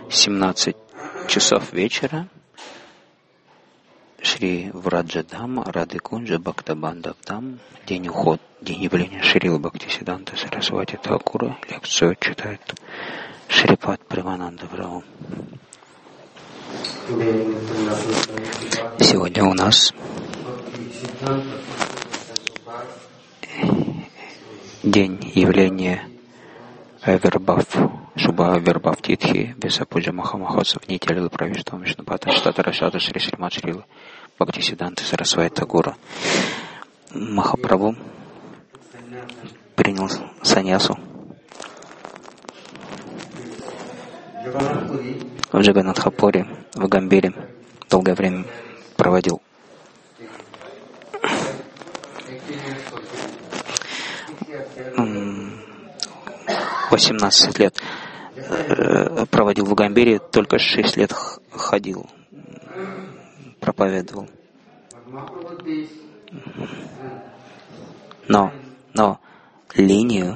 17 часов вечера. Шри Враджадхам, Радхикунджа, Бхактабандхам, день явления Шрилы Бхактисиданта Сарасвати Thakura. Лекцию читает Шрипад Прямананда Прабху. Сегодня у нас день явления Авербав, Шуба Авербав Титхи, Весапуджа Махамахотсов, Нитялила Правиштва Вишнупата, Штата Рашата Шри Шримад Шрила Бхактисиданта Сарасвати Thakura. Махапрабху принял саньясу в Джаганатхапуре, в Гамбире, долгое время проводил. 18 лет проводил в Гамбире, только 6 лет ходил, проповедовал. Но линию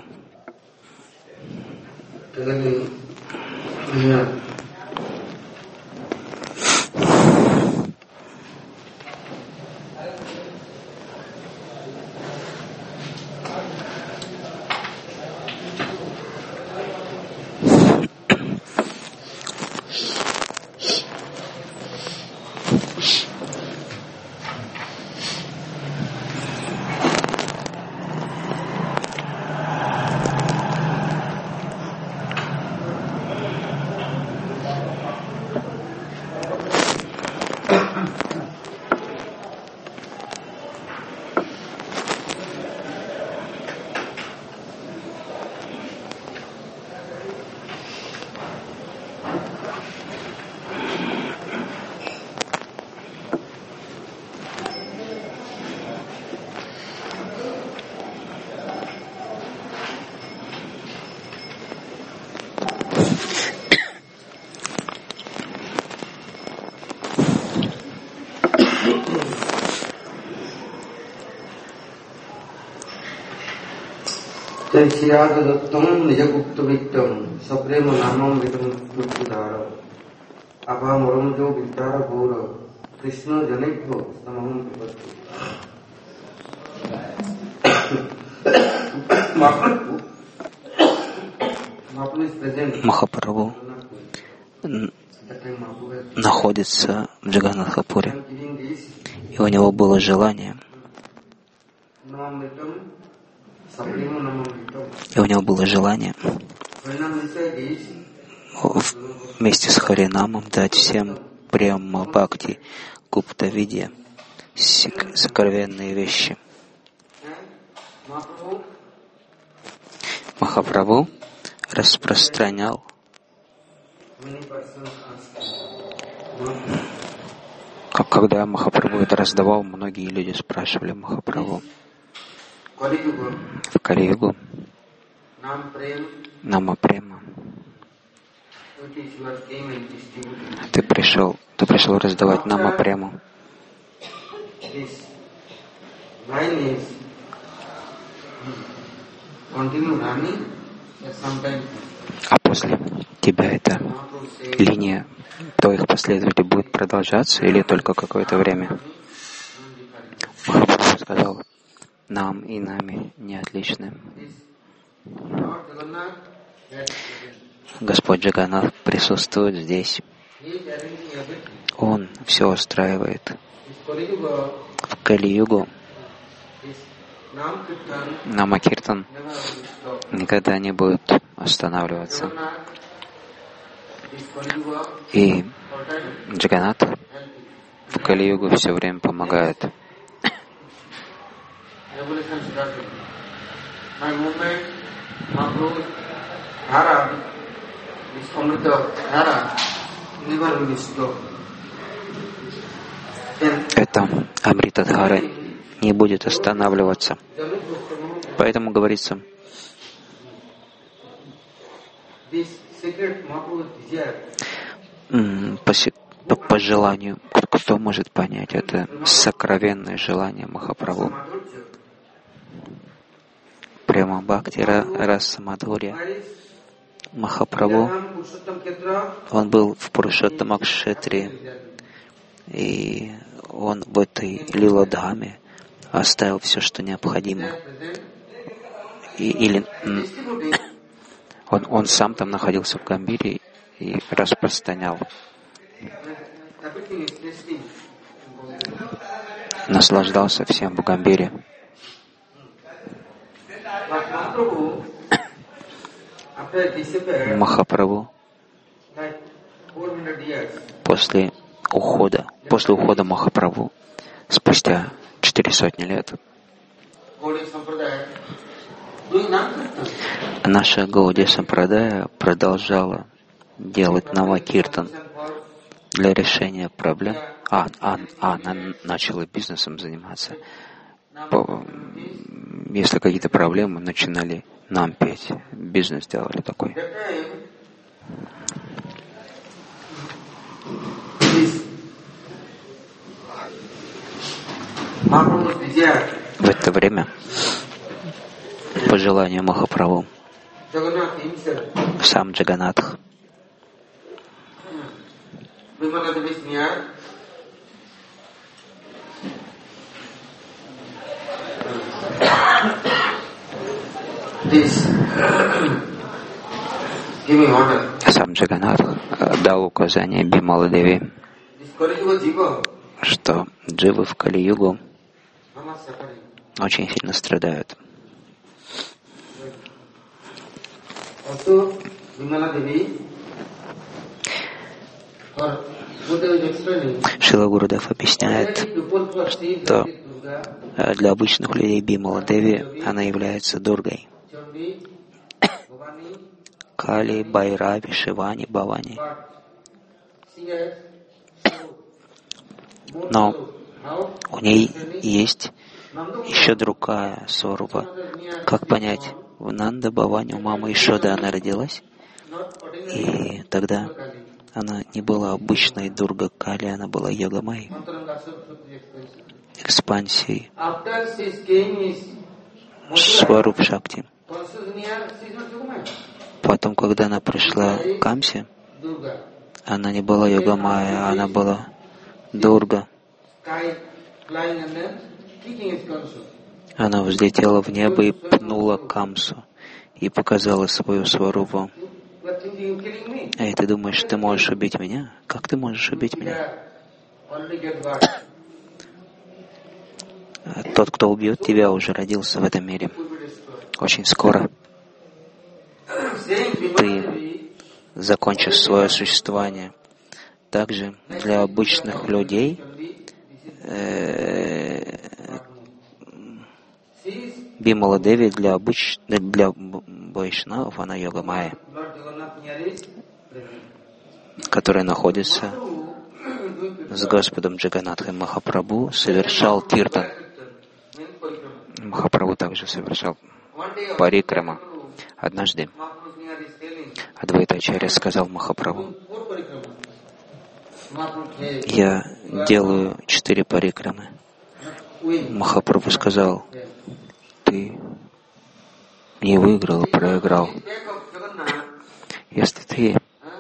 Shiradadattam Nijaguptavittam Saprema Namam Vidam Nutvidara Abhamoramjo Vittara Gora Krishna Janekho Samaham Pripatti. Махапрабху находится в Джаганатхапуре, и у него было желание, вместе с Харинамом дать всем према бхакти, гупта видья, сокровенные вещи. Махапрабху распространял когда Махапрабху это раздавал, многие люди спрашивали Махапрабху: в Кали-югу Нама Према ты пришел раздавать Нама Прему. А после тебя эта линия твоих последователей будет продолжаться или только какое-то время? Махапрабху сказал: нам и нами не отличны. Господь Джаганнат присутствует здесь. Он все устраивает. В Кали-югу Нама-киртан никогда не будет останавливаться. И Джаганнат в Кали-югу все время помогает. Это Амритадхара не будет останавливаться. Поэтому говорится, по желанию, кто может понять это сокровенное желание Махапрабху. Према Бхакти Раса Мадхурья Махапрабху, он был в Пурушоттама-кшетре, и он в этой лила-дхаме оставил все, что необходимо. Он сам там находился в Гамбире и распространял, наслаждался всем в Гамбире. Махапрабху после ухода Махапрабху, спустя 400 лет, наша Гаудия Сампрадая продолжала делать Навакиртан для решения проблем. Она начала бизнесом заниматься. Если какие-то проблемы, начинали нам петь. Бизнес делали такой. В это время, по желанию Махапрабху, сам Джаганатх дал указание Бимала-деви, что дживы в Кали-югу очень сильно страдают. Шрила Гурудев объясняет, что для обычных людей Бимала-деви она является Дургой. Кали, Байрави, Шивани, Бавани. Но у ней есть еще другая сварупа. Как понять? В Нанда Бавани у мамы Ишоды она родилась, и тогда она не была обычной Дурга Кали, она была Йогамай, экспансией Сваруп Шакти. Потом, когда она пришла к Камсе, она не была Йогамая, она была Дурга. Она взлетела в небо и пнула Камсу и показала свою сварупу. Эй, ты думаешь, ты можешь убить меня? Как ты можешь убить меня? Тот, кто убьет тебя, уже родился в этом мире. Очень скоро ты закончишь свое существование. Также для обычных людей Бимала-деви для вайшнавов она Йогамая, которая находится с Господом Джаганатхом. Махапрабху совершал киртан. Махапрабху также совершал парикрама. Однажды Адвайта-ачарья сказал Махапрабху: я делаю 4 парикрамы. Махапрабху сказал: ты не выиграл, проиграл. Если ты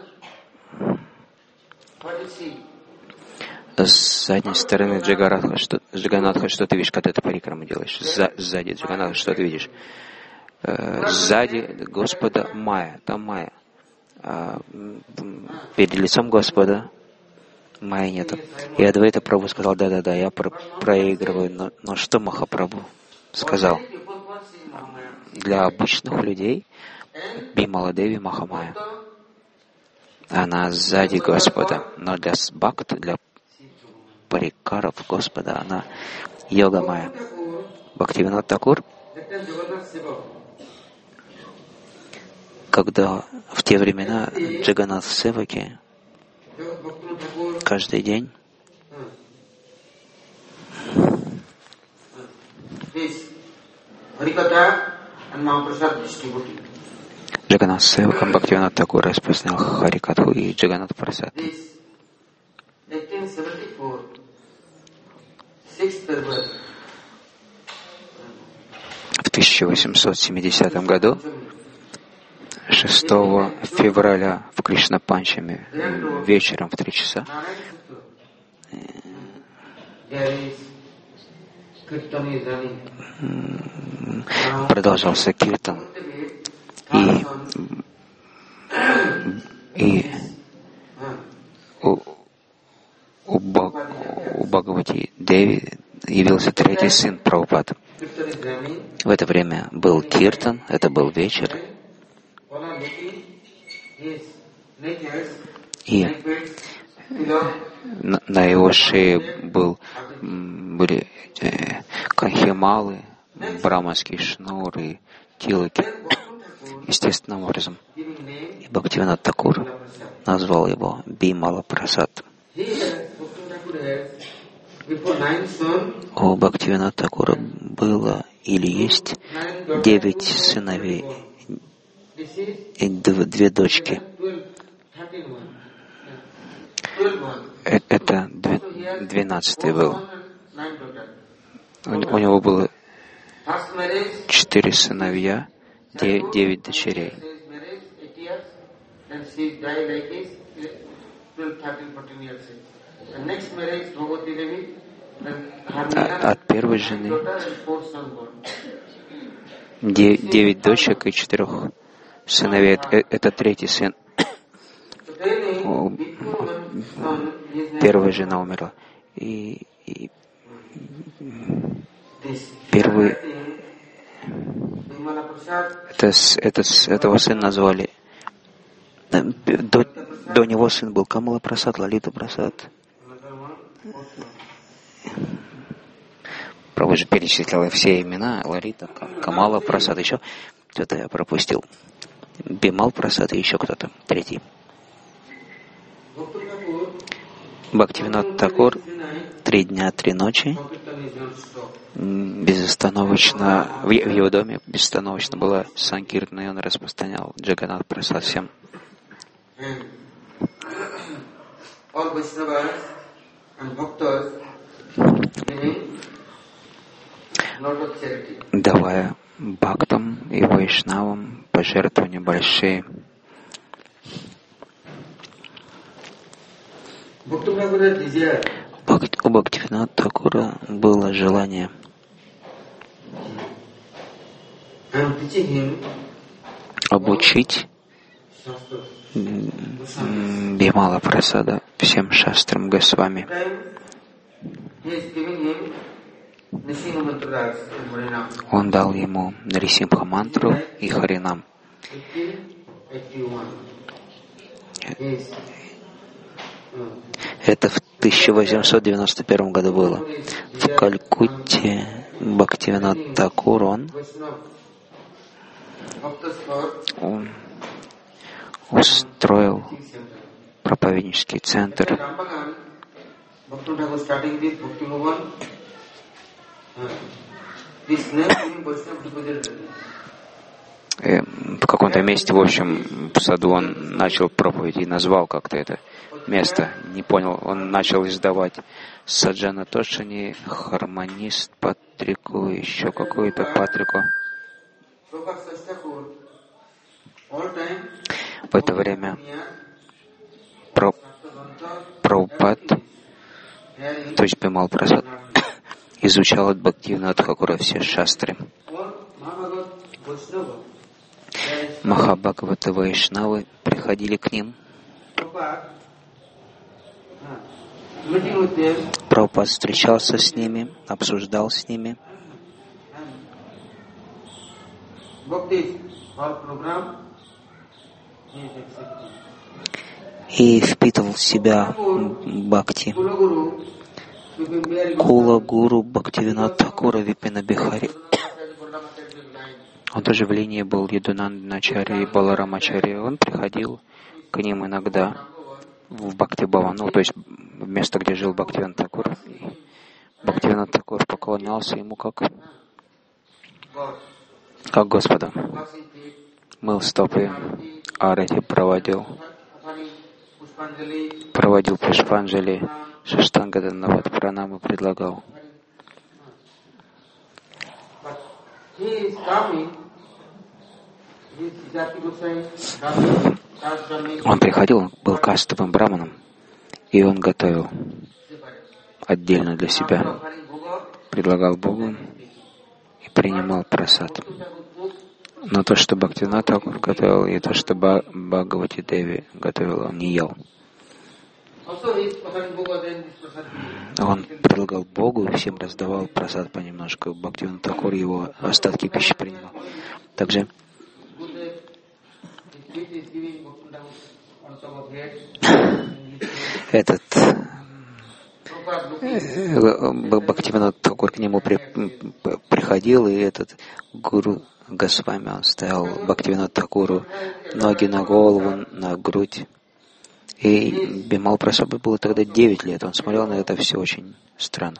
с задней стороны Джаганатха, что ты видишь, когда ты парикраму делаешь? Сзади Джаганатха, что ты видишь? Сзади Господа Майя, там Майя. Перед лицом Господа Майя нету. И Адвайта Прабху сказал: да, я проигрываю. Но что Махапрабху сказал? Для обычных людей Бимала-деви Махамая. Она сзади Господа. Но для бхакт, для парикаров Господа, она Йогамая. Бхактивинод Такур, когда в те времена Джаганатх-севаки каждый день Джаганатх-севака Бхактивинод Такур распространял Харикатху и Джаганат-прасад. В 1870 году 6 февраля в Кришна-панчами вечером в 3 часа продолжался киртан. И у Бхагавати Деви явился третий сын Прабхупады. В это время был киртан, это был вечер. И на его шее были канхималы, браманские шнуры, тилоки. Естественным образом. И Бхактивинод Такур назвал его Бимала Прасад. У Бхактивинода Такура было или есть 9 сыновей и 2 дочки. Это 12-й был. У него было 4 сыновья, 9 дочерей. От первой жены 9 дочек и 4 сыновей. Это третий сын. Первая жена умерла. И первый этого сына назвали. До него сын был Камала Прасад, Лалита Прасад. Прабху же перечислил все имена: Лалита, Камала Прасад, еще что-то я пропустил. Бимал Прасад и еще кто-то, третий. Бхактивинод Такур 3 дня, 3 ночи безостановочно в его доме безостановочно была санкиртана, и он распространял Джаганнат Прасад всем. Давая бхактам и вайшнавам пожертвования большие. У Бхактивинода Такура было желание обучить Бимала Прасада всем шастрам Госвами. Он дал ему Нарисимха мантру и Харинам. Это в 1891 году было. В Калькутте Бхактивинод Такур, он устроил проповеднический центр. В каком-то месте, в общем, в саду он начал проповедь и назвал как-то это место. Не понял, он начал издавать Саджана Тошани, Хармонист Патрику, еще какую-то Патрику. В это время Прабхупад, то есть Бимал Прасад, изучал от Бхактивинода Такура все шастры. Махабхагавата Вайшнавы приходили к ним. Прабхупад встречался с ними, обсуждал с ними. И впитывал в себя бхакти. Кула Гуру Бхактивинода Такура Випина Бихари. Он тоже в линии был Ядунанданачарья и Баларамачарья. Он приходил к ним иногда в Бхакти-Бхаван, то есть в место, где жил Бхактивинод Такур. Бхактивинод Такур поклонялся ему как Господу. Мыл стопы, арати проводил пушпанджали, шаштангаданават пранамы предлагал. Он приходил, он был кастовым браманом, и он готовил отдельно для себя, предлагал Богу и принимал прасад. Но то, что Бхактивинод Тхакур готовил, и то, что Бхагавати Деви готовила, он не ел. Он предлагал Богу и всем раздавал прасад понемножку. Бхактивинод Тхакур его остатки пищи принимал. Также этот Бхактивинод Тхакур к нему приходил, и этот гуру Госвами, он ставил Бхактивинод Тхакуру ноги на голову, на грудь. И Бимал Прасаду было тогда 9 лет. Он смотрел на это все очень странно.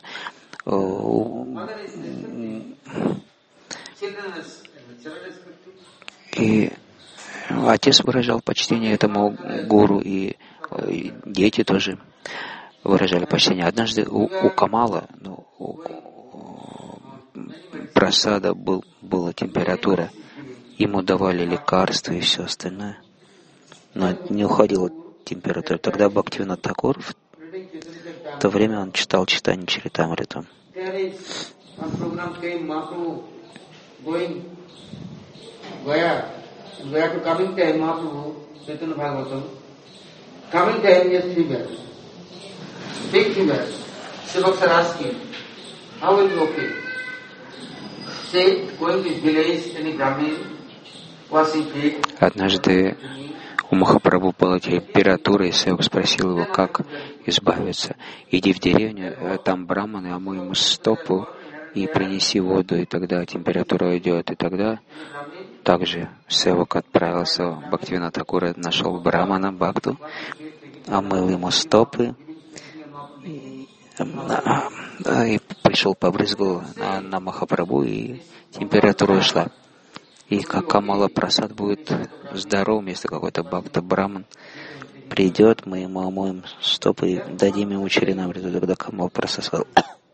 И отец выражал почтение этому гуру, и дети тоже выражали почтение. Однажды у Камала, у Прасада была температура. Ему давали лекарства и все остальное. Но не уходила температура. Тогда Бхактивинод Тхакур в то время он читал читание Чаритамриту. Однажды у Махапрабху была температура, и Севак спросил его, как избавиться. Иди в деревню, там браманы, омой ему стопу и принеси воду, и тогда температура уйдет. И тогда также Севак отправился, Бхактивинод Тхакур нашел брамана Бхакту, омыл ему стопы, и пришел, побрызгал на Махапрабху, и температура ушла. И как Камала Прасад будет здоров, если какой-то Бхакта Браман придет, мы ему омоем стопы и дадим ему Чаринамриту. Тогда Камала Прасад сказал: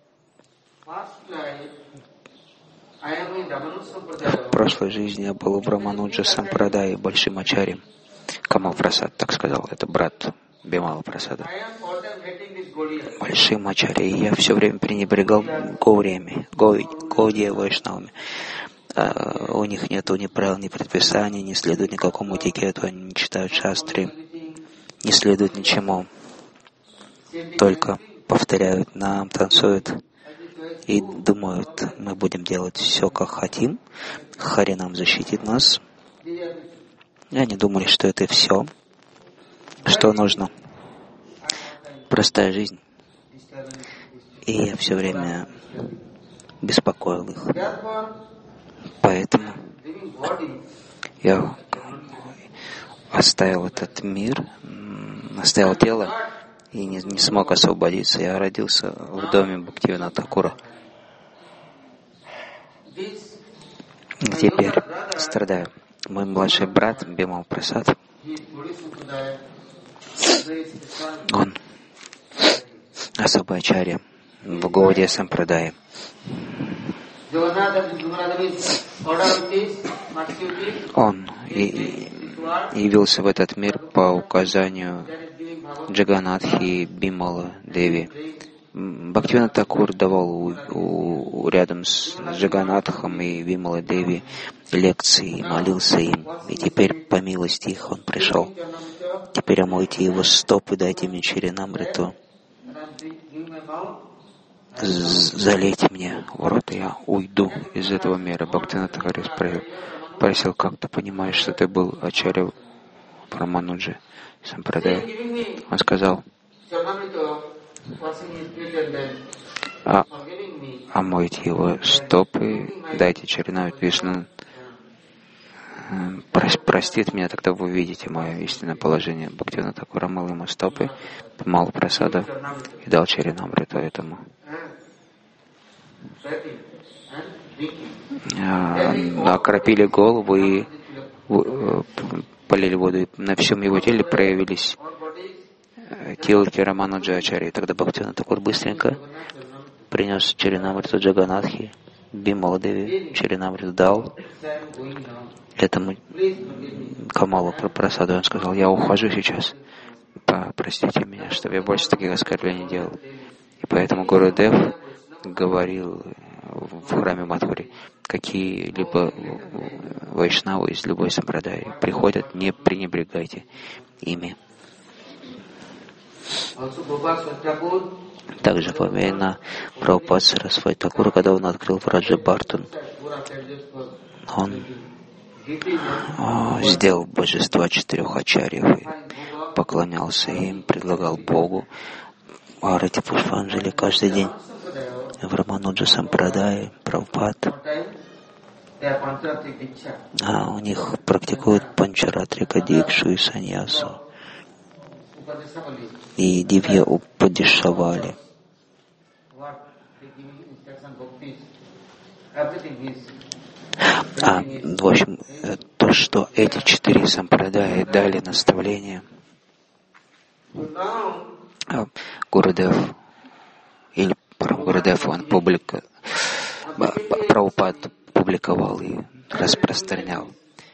в прошлой жизни я был в Рамануджа Сампрадай, большим ачарьем. Камал Прасад так сказал, это брат Бимала Прасада. Большим ачарьем. И я все время пренебрегал Гауриями, Гаудия Вайшнавами. У них нету ни правил, ни предписаний, не следуют никакому этикету, они не читают шастры, не следуют ничему, только повторяют нам, танцуют и думают, мы будем делать все, как хотим, Хари нам защитит нас. И они думали, что это все, что нужно. Простая жизнь. И я все время беспокоил их. Поэтому я оставил этот мир, оставил тело и не смог освободиться. Я родился в доме Бхактивинода Тхакура. Теперь страдаю. Мой младший брат Бимал Прасад, он особый ачарья в Гаудия Сампрадае. Он явился в этот мир по указанию Джаганатхи и Бимала Деви. Бхактивинод Тхакур давал рядом с Джаганатхом и Бимала Деви лекции, молился им. И теперь, по милости их, он пришел. Теперь омойте его стопы, дайте мне Чаринамриту. Залейте мне в рот, и я уйду из этого мира. Бхактивинод Тхакур спросил, как ты понимаешь, что ты был ачарья в Раманудже Сампрадае? Он сказал: омойте его стопы, дайте Чаринамриту, Вишну простит меня, тогда вы увидите мое истинное положение. Бхактивинод Тхакур омыл ему стопы, Бимала Прасада и дал Чаринамриту этому. Окропили голову и полили воду, и на всем его теле проявились тилки Рамануджа Ачарьи. Тогда Бхактивинод Тхакур быстренько принес Чаринамриту Джаганатхи, Бимала Деви Чаринамриту дал, этому Камалу Прасаду он сказал: я ухожу сейчас, простите меня, чтобы я больше таких оскорблений делал. И поэтому Гурудев говорил в храме Мадхури: какие-либо вайшнавы из любой сампрадай приходят, не пренебрегайте ими. Также во времена Прабхупады Сарасвати Такура, когда он открыл Враджа Бартон, он сделал божества 4 ачарьев и поклонялся им, предлагал Богу Арати Пушпанджали каждый день. В Рамануджа Сампрадае Прабхупад, у них практикуют Панчаратрика Дикшу и Саньясу и Дивья Упадишавали. В общем, то, что эти 4 сампрадаи дали наставление, Гурудев или Гурудев, он Прабхупад публиковал и распространял.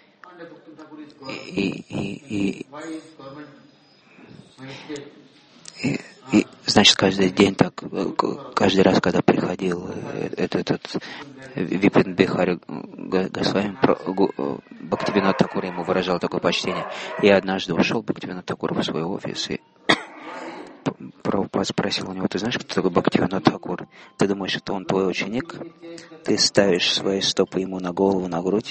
И значит, каждый день так, каждый раз, когда приходил этот Випин Бихари Госвами, Бхактивинод Такур ему выражал такое почтение. И однажды ушел Бхактивинод Такур в свой офис, и Прабхупад спросил у него: ты знаешь, кто такой Бхактивинод Такур? Ты думаешь, что он твой ученик? Ты ставишь свои стопы ему на голову, на грудь?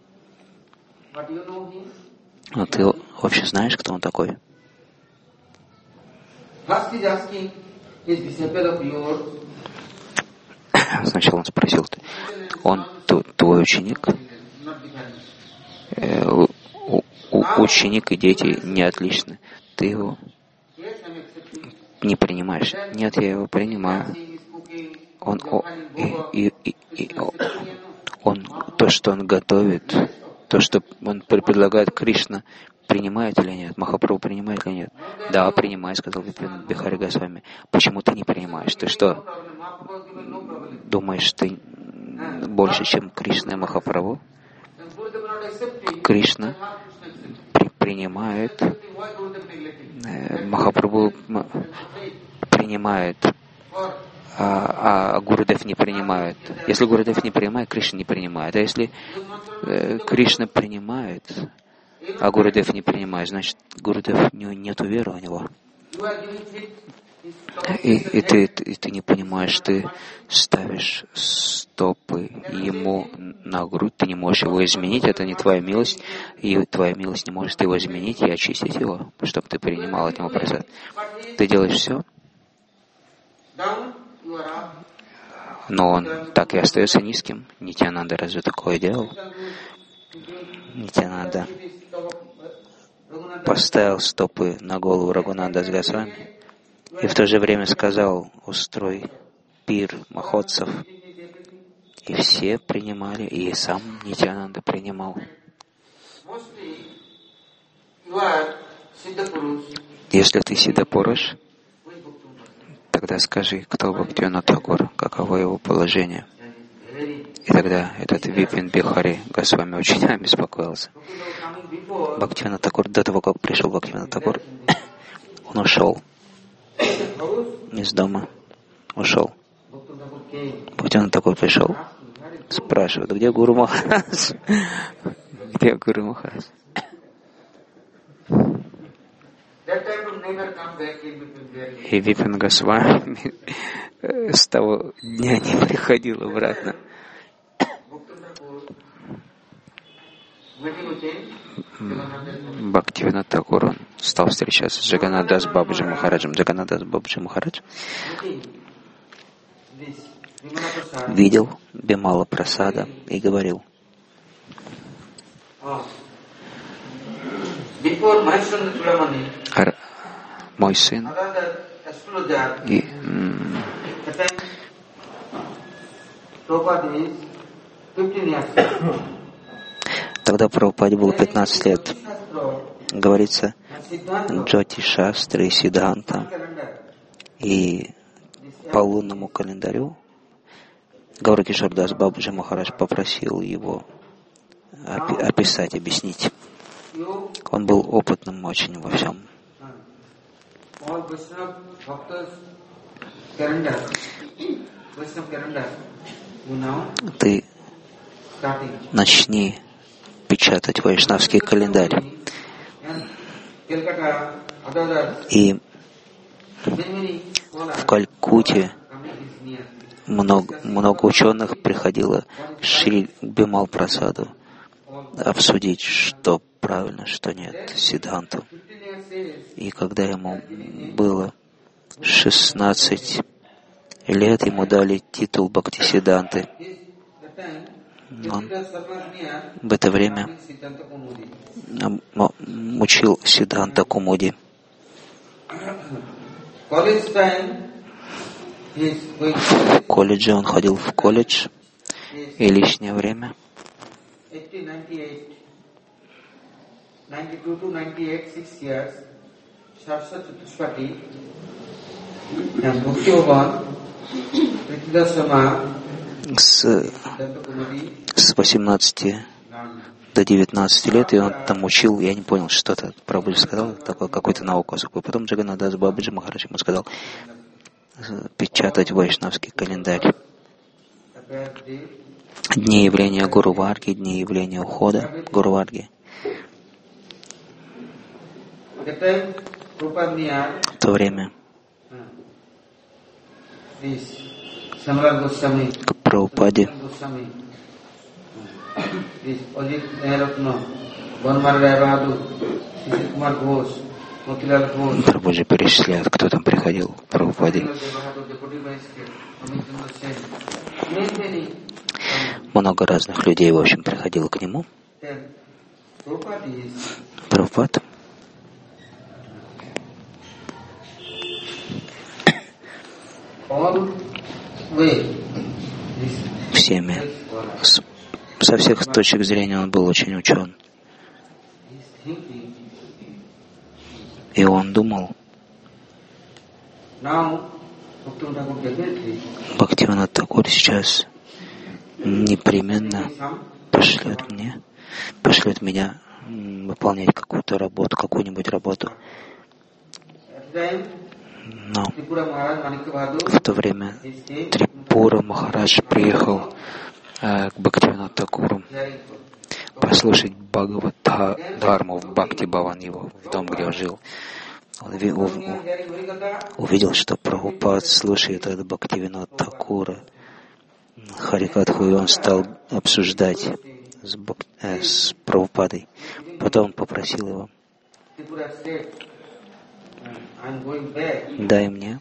Но ты вообще знаешь, кто он такой? Сначала он спросил: он твой ученик? Ученик и дети не отличны. Ты его не принимаешь? Нет, я его принимаю. Он то, что он готовит, то, что он предлагает, Кришна принимает или нет? Махапрабху принимает или нет? Да, принимает, сказал Випин Бихари Госвами. Почему ты не принимаешь? Ты что, думаешь, ты больше, чем Кришна и Махапрабху? Кришна принимает, Махапрабху принимает, а Гурудев не принимает. Если Гурудев не принимает, Кришна не принимает. А если Кришна принимает, а Гурудев не принимает, значит, Гурудев нету веры у него. И ты не понимаешь, ты ставишь стопы ему на грудь, ты не можешь его изменить, это не твоя милость, и твоя милость не может его изменить и очистить его, чтобы ты принимал от него просад. Ты делаешь все, но он так и остается низким. Нитьянанда разве такое делал? Нитьянанда поставил стопы на голову Рагунандас Госвами и в то же время сказал: устрой пир махотсов. И все принимали, и сам Нитьянанда принимал. Если ты Сиддхапуруш, тогда скажи, кто Бхактивинод Такур, каково его положение. И тогда этот Випин Бихари Госвами очень обеспокоился. Бхактивинод Такур, до того, как пришел Бхактивинод Такур, он ушел из дома, ушел. Бхактивинод Такур пришел, спрашивает: где Гуру Махарадж? Где Гуру Махарадж? И Випин Госвами с того дня не приходил обратно. Бхактивинод Такур, он стал встречаться с Джаганнадас Бабаджи Махараджем. Джаганнадас Бабаджи Махарадж видел Бимала Прасада и говорил: мой сын и тогда Прабхупаде было 15 лет. Говорится, Джоти Шастры и Сиддханта, и по лунному календарю Гауракишор Дас Бабаджи Махарадж попросил его описать, объяснить. Он был опытным очень во всем. Ты начни печатать вайшнавский календарь. И в Калькутте много ученых приходило Шри Бимал Прасаду обсудить, что правильно, что нет, Сиддханту. И когда ему было 16 лет, ему дали титул Бхактисиддханты. Он в это время учил Сиддханта Кумуди. В колледже он ходил в колледж, и лишнее время с 18 до 19 лет, и он там учил, я не понял, что-то Прабхуджи сказал, такой какой-то науку. Потом Джаганнадас Бабаджи Махарадж ему сказал печатать вайшнавский календарь. Дни явления Гуру Варги, дни явления ухода Гуру Варги. В то время к Прабхупаде Прабхуджи перечисляет, кто там приходил к Прабхупаде. Много разных людей, в общем, приходило к нему. Прабхупад всеми, со всех точек зрения он был очень учен. И он думал, Бхактивинода Такур сейчас непременно пошлет меня выполнять какую-то работу, какую-нибудь работу. Но в то время Трипура Махарадж приехал к Бхактивинода Такуру послушать Бхагават Дхарму в Бхакти Бхаван, его в дом, где он жил. Он увидел, что Прабхупад слушает от Бхактивинода Такура Харикатху, и он стал обсуждать с Прабхупадой. Потом он попросил его: дай мне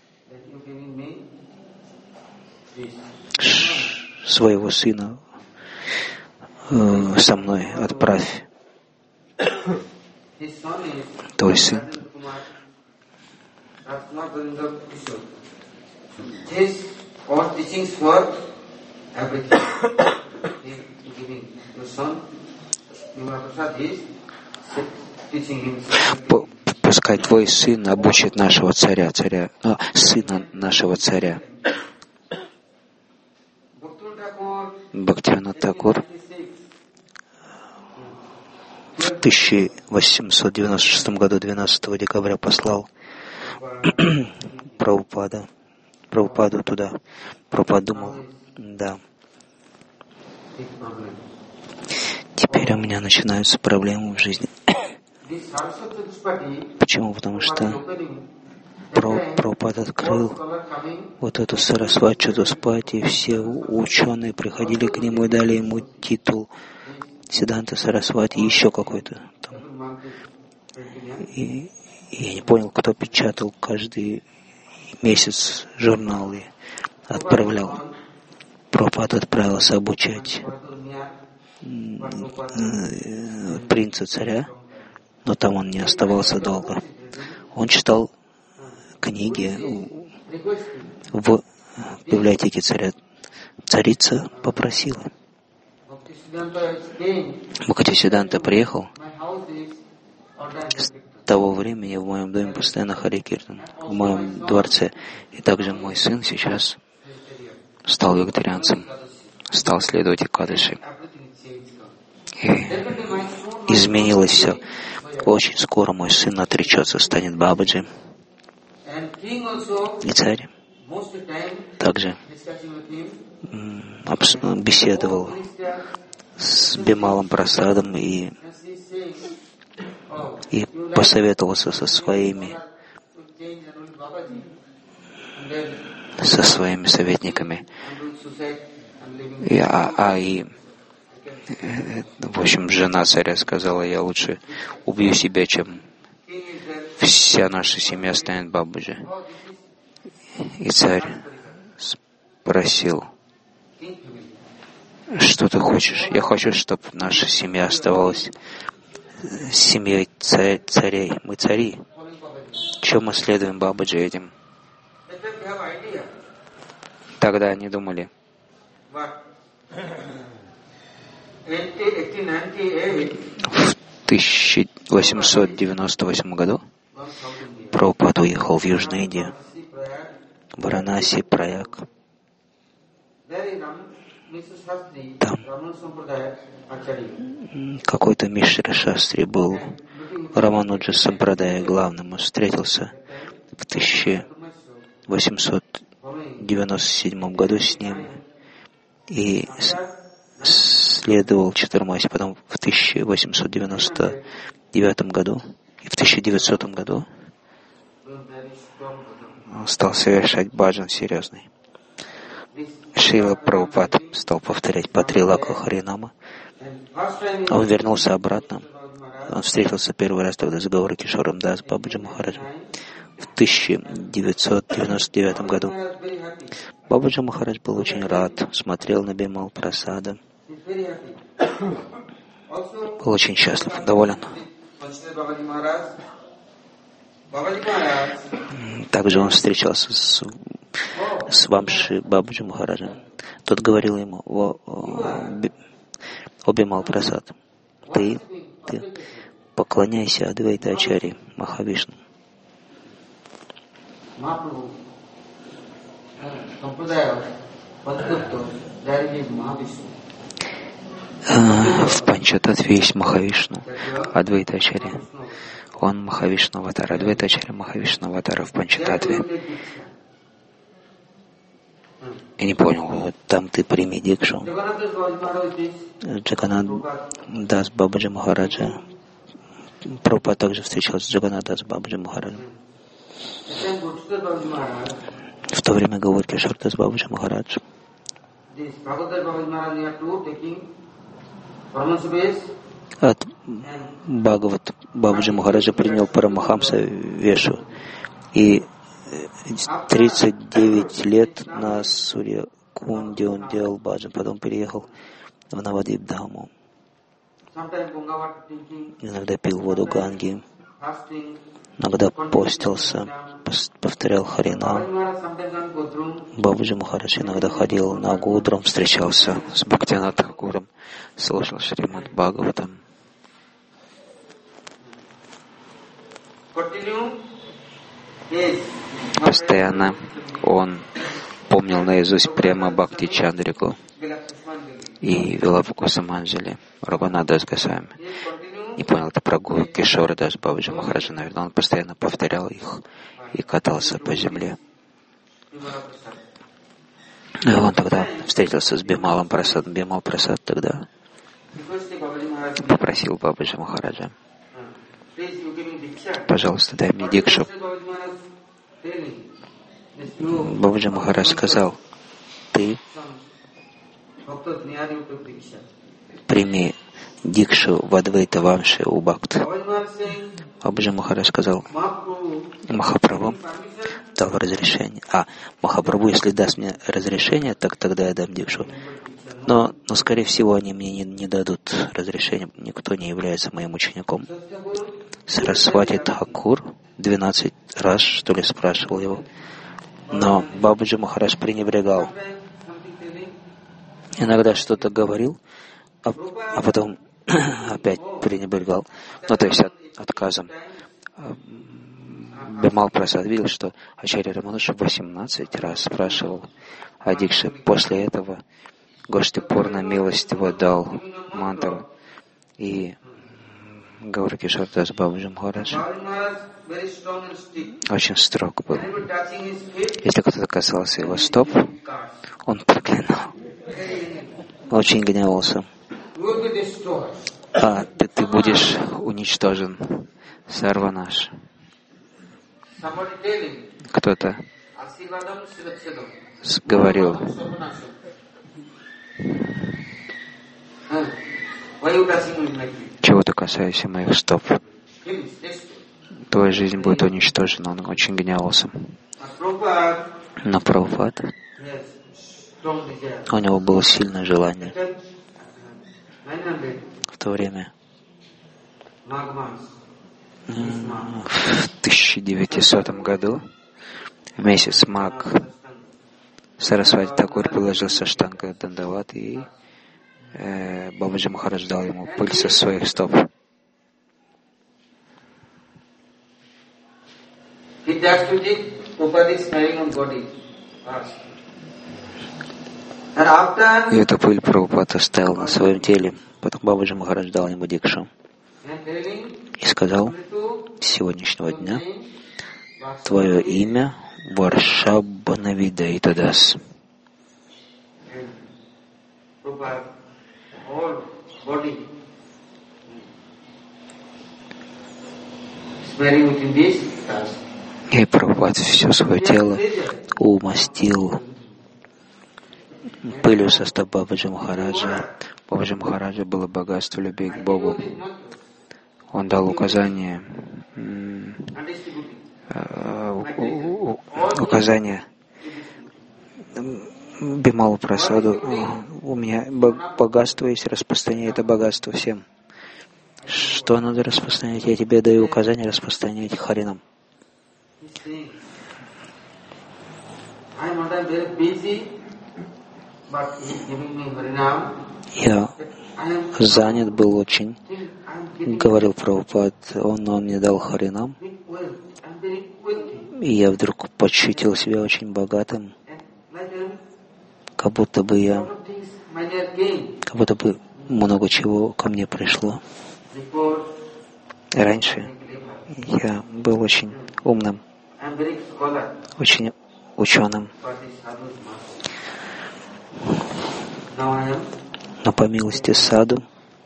своего сына со мной, отправь. Твой сын. Пускай твой сын обучит нашего царя, сына нашего царя. Бхактивинода Такур в 1896 году 12 декабря послал Прабхупаду туда. Прабхупад думал, да, теперь у меня начинаются проблемы в жизни. Почему? Потому что Прабхупад открыл вот эту Сарасвати Чатуспати, и все ученые приходили к нему и дали ему титул Сиддханта Сарасвати, еще какой-то там. И я не понял, кто печатал каждый месяц журналы, отправлял. Прабхупад отправился обучать принца царя, но там он не оставался долго. Он читал книги в библиотеке царя. Царица попросила. Бхактисиддханта приехал. С того времени в моем доме постоянно Хари Киртан, в моем дворце. И также мой сын сейчас стал вегетарианцем, стал следовать Экадаши. изменилось все. Очень скоро мой сын отречется, станет Бабаджи. И царь также беседовал с Бималом Прасадом и посоветовался со своими советниками. В общем, жена царя сказала: я лучше убью себя, чем вся наша семья станет Бабаджи. И царь спросил: что ты хочешь? Я хочу, чтобы наша семья оставалась семьей царей. Мы цари. Чем мы следуем Бабаджи этим? Тогда они думали. В 1898 году Прабхупада уехал в Южную Индию, Варанаси, Праяг. Там какой-то Мишра Шастри был Рамануджа Сампрадая главным. Он встретился в 1897 году с ним и следовал Чатурмаси. Потом в 1899 году и в 1900 году он стал совершать баджан серьезный. Шрила Прабхупад стал повторять по 3 лака Харинама. Он вернулся обратно. Он встретился первый раз тогда с Гаура Кишором Дас Бабаджи Махараджем в 1999 году. Бабаджи Махарадж был очень рад, смотрел на Бимал Прасада. Был очень счастлив, доволен. Также он встречался с Вамши Бабаджи Махараджем. Тот говорил ему: о Бимал Прасад, ты поклоняйся Адвайта Ачарье Махавишну. В Панчататве есть Махавишну, Адвайта Ачарья. Он Махавишну Аватар, Адвайта Ачарья Махавишну Аватара в Панчататве. Я не понял, вот там ты прими дикшу. Джаганнат Дас Бабаджи Махараджа. Прабхупада также встречался с Джаганнат Дас Бабаджи Махараджем. В то время Гаур Кишор Дас Бабаджи Махарадж от Бхагават Бабаджи Махараджа принял Парамахамса Вешу и 39 лет на Сурья Кунде он делал баджан, потом переехал в Навадвип-Дхаму. Иногда пил воду Ганги, иногда постился, повторял Харинам. Бабаджи Махарадж иногда ходил на Гудрам, встречался с Бхактинат Тхакуром, слушал Шримад Бхагаватам. Постоянно он помнил наизусть прямо Бхакти Чандрику и Вилапа Косаманджали, Рагунат Дас Госвами. Не понял это про Гаур Кишора Дас Бабаджи Махараджа, наверное, он постоянно повторял их и катался по земле. И он тогда встретился с Бималом Прасадом. Бимал Прасад тогда попросил Бабаджи Махараджа: пожалуйста, дай мне дикшу. Бабаджи Махарадж сказал: ты прими дикшу в Адвайта Вамше у Бхакт. Бабаджи Махарадж сказал: Махапрабху дал разрешение. Махапрабху, если даст мне разрешение, так тогда я дам дикшу. Но скорее всего, они мне не дадут разрешения. Никто не является моим учеником. Сарасвати Тхакур 12 раз, что ли, спрашивал его. Но Бабаджи Махарадж пренебрегал. Иногда что-то говорил, а потом опять пренебрегал. То есть отказом. Бимал Прасад видел, что Ачарья Рамануджа 18 раз спрашивал о дикше. После этого Гоштипурна милостиво дал мантру И Гаура Кишор Дас Бабаджи Махарадж очень строг был. Если кто-то касался его стоп, он проклинал. Очень гневался. А ты будешь уничтожен. Сарванаш. Кто-то говорил: чего ты касаешься моих стоп? Твоя жизнь будет уничтожена. Он очень гневался. Но Прабхупад, у него было сильное желание. В то время, в 1900 году, в месяц Маг, Сарасвати Такур положил Саштанга Дандават, и Бабаджи Махарадж дал ему пыль со своих стоп. И эту пыль Прабхупад оставил на своем теле. Потом Бабаджи Махарадж дал ему дикшу и сказал: с сегодняшнего дня твое имя Варшабханавидайтадас. И Прабхупад все свое тело умастил пылью со стоп Бабаджи Махараджа. Бабаджи Махараджа было богатство любви к Богу. Он дал указание Бималу Прасаду: у меня богатство есть, распространяй это богатство всем. Что надо распространять? Я тебе даю указание распространять Харинам. Я занят был очень, говорил Прабхупад, он мне дал Харинам, и я вдруг почувствовал себя очень богатым, как будто бы много чего ко мне пришло. Раньше я был очень умным, очень ученым. Но по милости Саду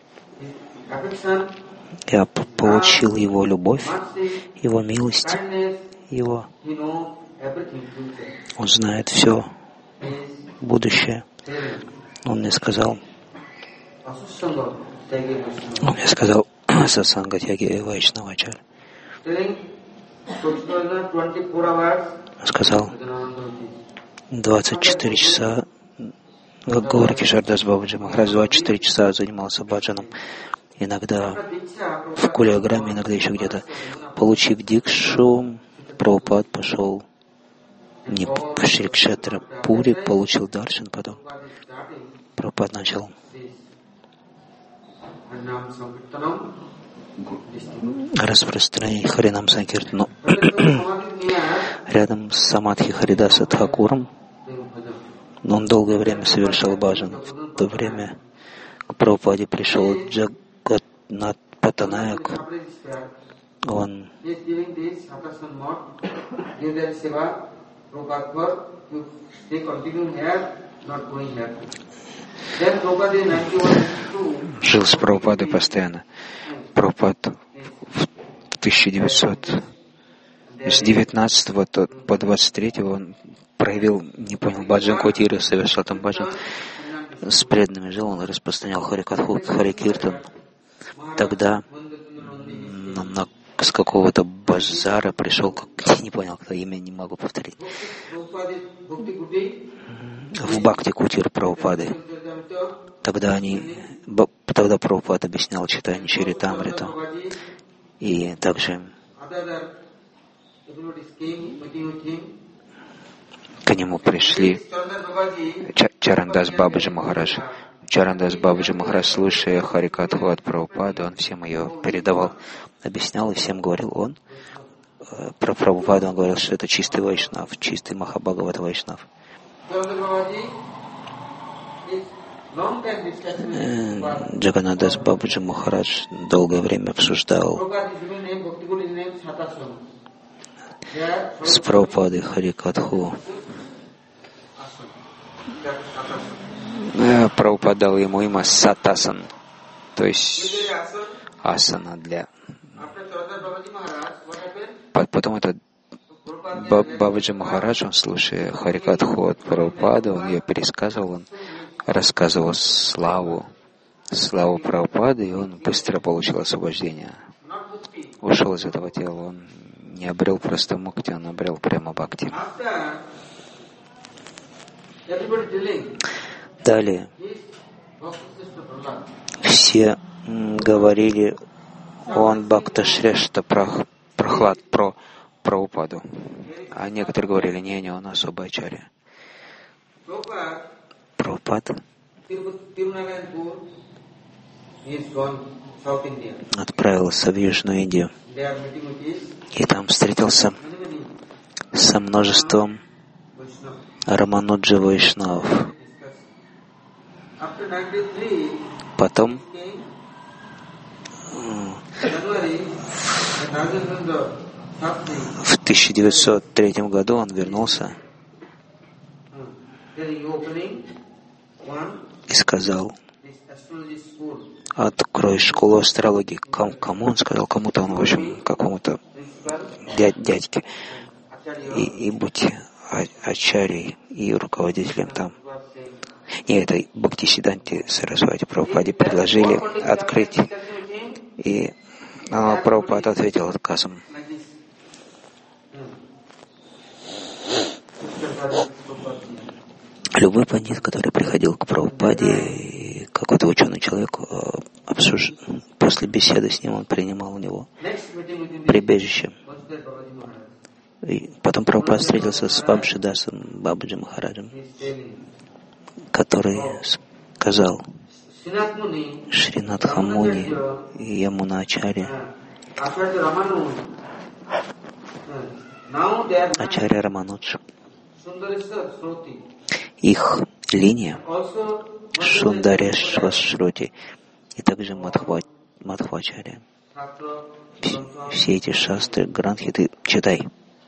я получил его любовь, его милость, его. Он знает все будущее. Он мне сказал, Сасанга Тяги Вайшнавачар. Сказал, 24 часа Гаура Кишор Дас Бабаджи Махарадж 24 часа занимался баджаном. Иногда в Кулиаграме, иногда еще где-то. Получив дикшу, Прабхупад пошел в Шри-Кшетра Пури, получил даршан, потом Прабхупад начал распространять Харинам Санкиртану рядом с Самадхи Харидаса Тхакуром. Но он долгое время совершал баджан. В то время к Прабхупаде пришел Джагатнат Патанаяк. Он жил с Прабхупадой постоянно. Прабхупад с 19 по 23 он проявил, не понял, баджан Кутиру, совершал там баджан, с преданными жил, он распространял Харикатху, Харикиртан. Тогда с какого-то базара пришел, не понял, кто имя, не могу повторить, в Бхакти Кутир Прабхупады. Тогда Прабхупад объяснял читание Чаритамриту. И также к нему пришли Чарандас Бабаджи Махарадж. Чарандас Бабаджи Махарадж, слушая Харикатху от Прабхупады, он всем ее передавал, объяснял и всем говорил. Он про Прабхупаду он говорил, что это чистый Вайшнав, чистый Махабхагават Вайшнав. Джаганнадас Бабаджи Махарадж долгое время обсуждал с Прабхупадой Харикатху. Прабхупада дал ему имя Сатасан, то есть асана для... Потом этот Бабаджи Махарадж, он, слушая Харикатху от Прабхупады, он ее пересказывал, он рассказывал славу Прабхупады, и он быстро получил освобождение. Ушел из этого тела, он не обрел просто мукти, он обрел прямо бхакти. Далее все говорили, он Бхакта Шрешта Прохлад про Прабхупаду, а некоторые говорили, не, он особый ачарья. Прабхупад отправился в Южную Индию и там встретился со множеством Рамануджа Вайшнавов. Потом в 1903 году он вернулся и сказал: открой школу астрологии. Кому он сказал? Кому-то он, в общем, какому-то дядьке. И будь ачарьей и руководителем там. И это Бхактисиданти Сарасвати Прабхупаде предложили открыть. И Прабхупад ответил отказом. Любой пандит, который приходил к Прабхупаде, какой-то ученый человек, после беседы с ним он принимал у него прибежище. И потом Прабхупад встретился с Вамшидасом Бабаджи Махараджем, который сказал: Шринатха Муни и Ямуна Ачарья, Ачарья Раманудж, их линия Шундарешва Шрути и также Мадхвачарья. Все эти шастры, гранхи ты читай.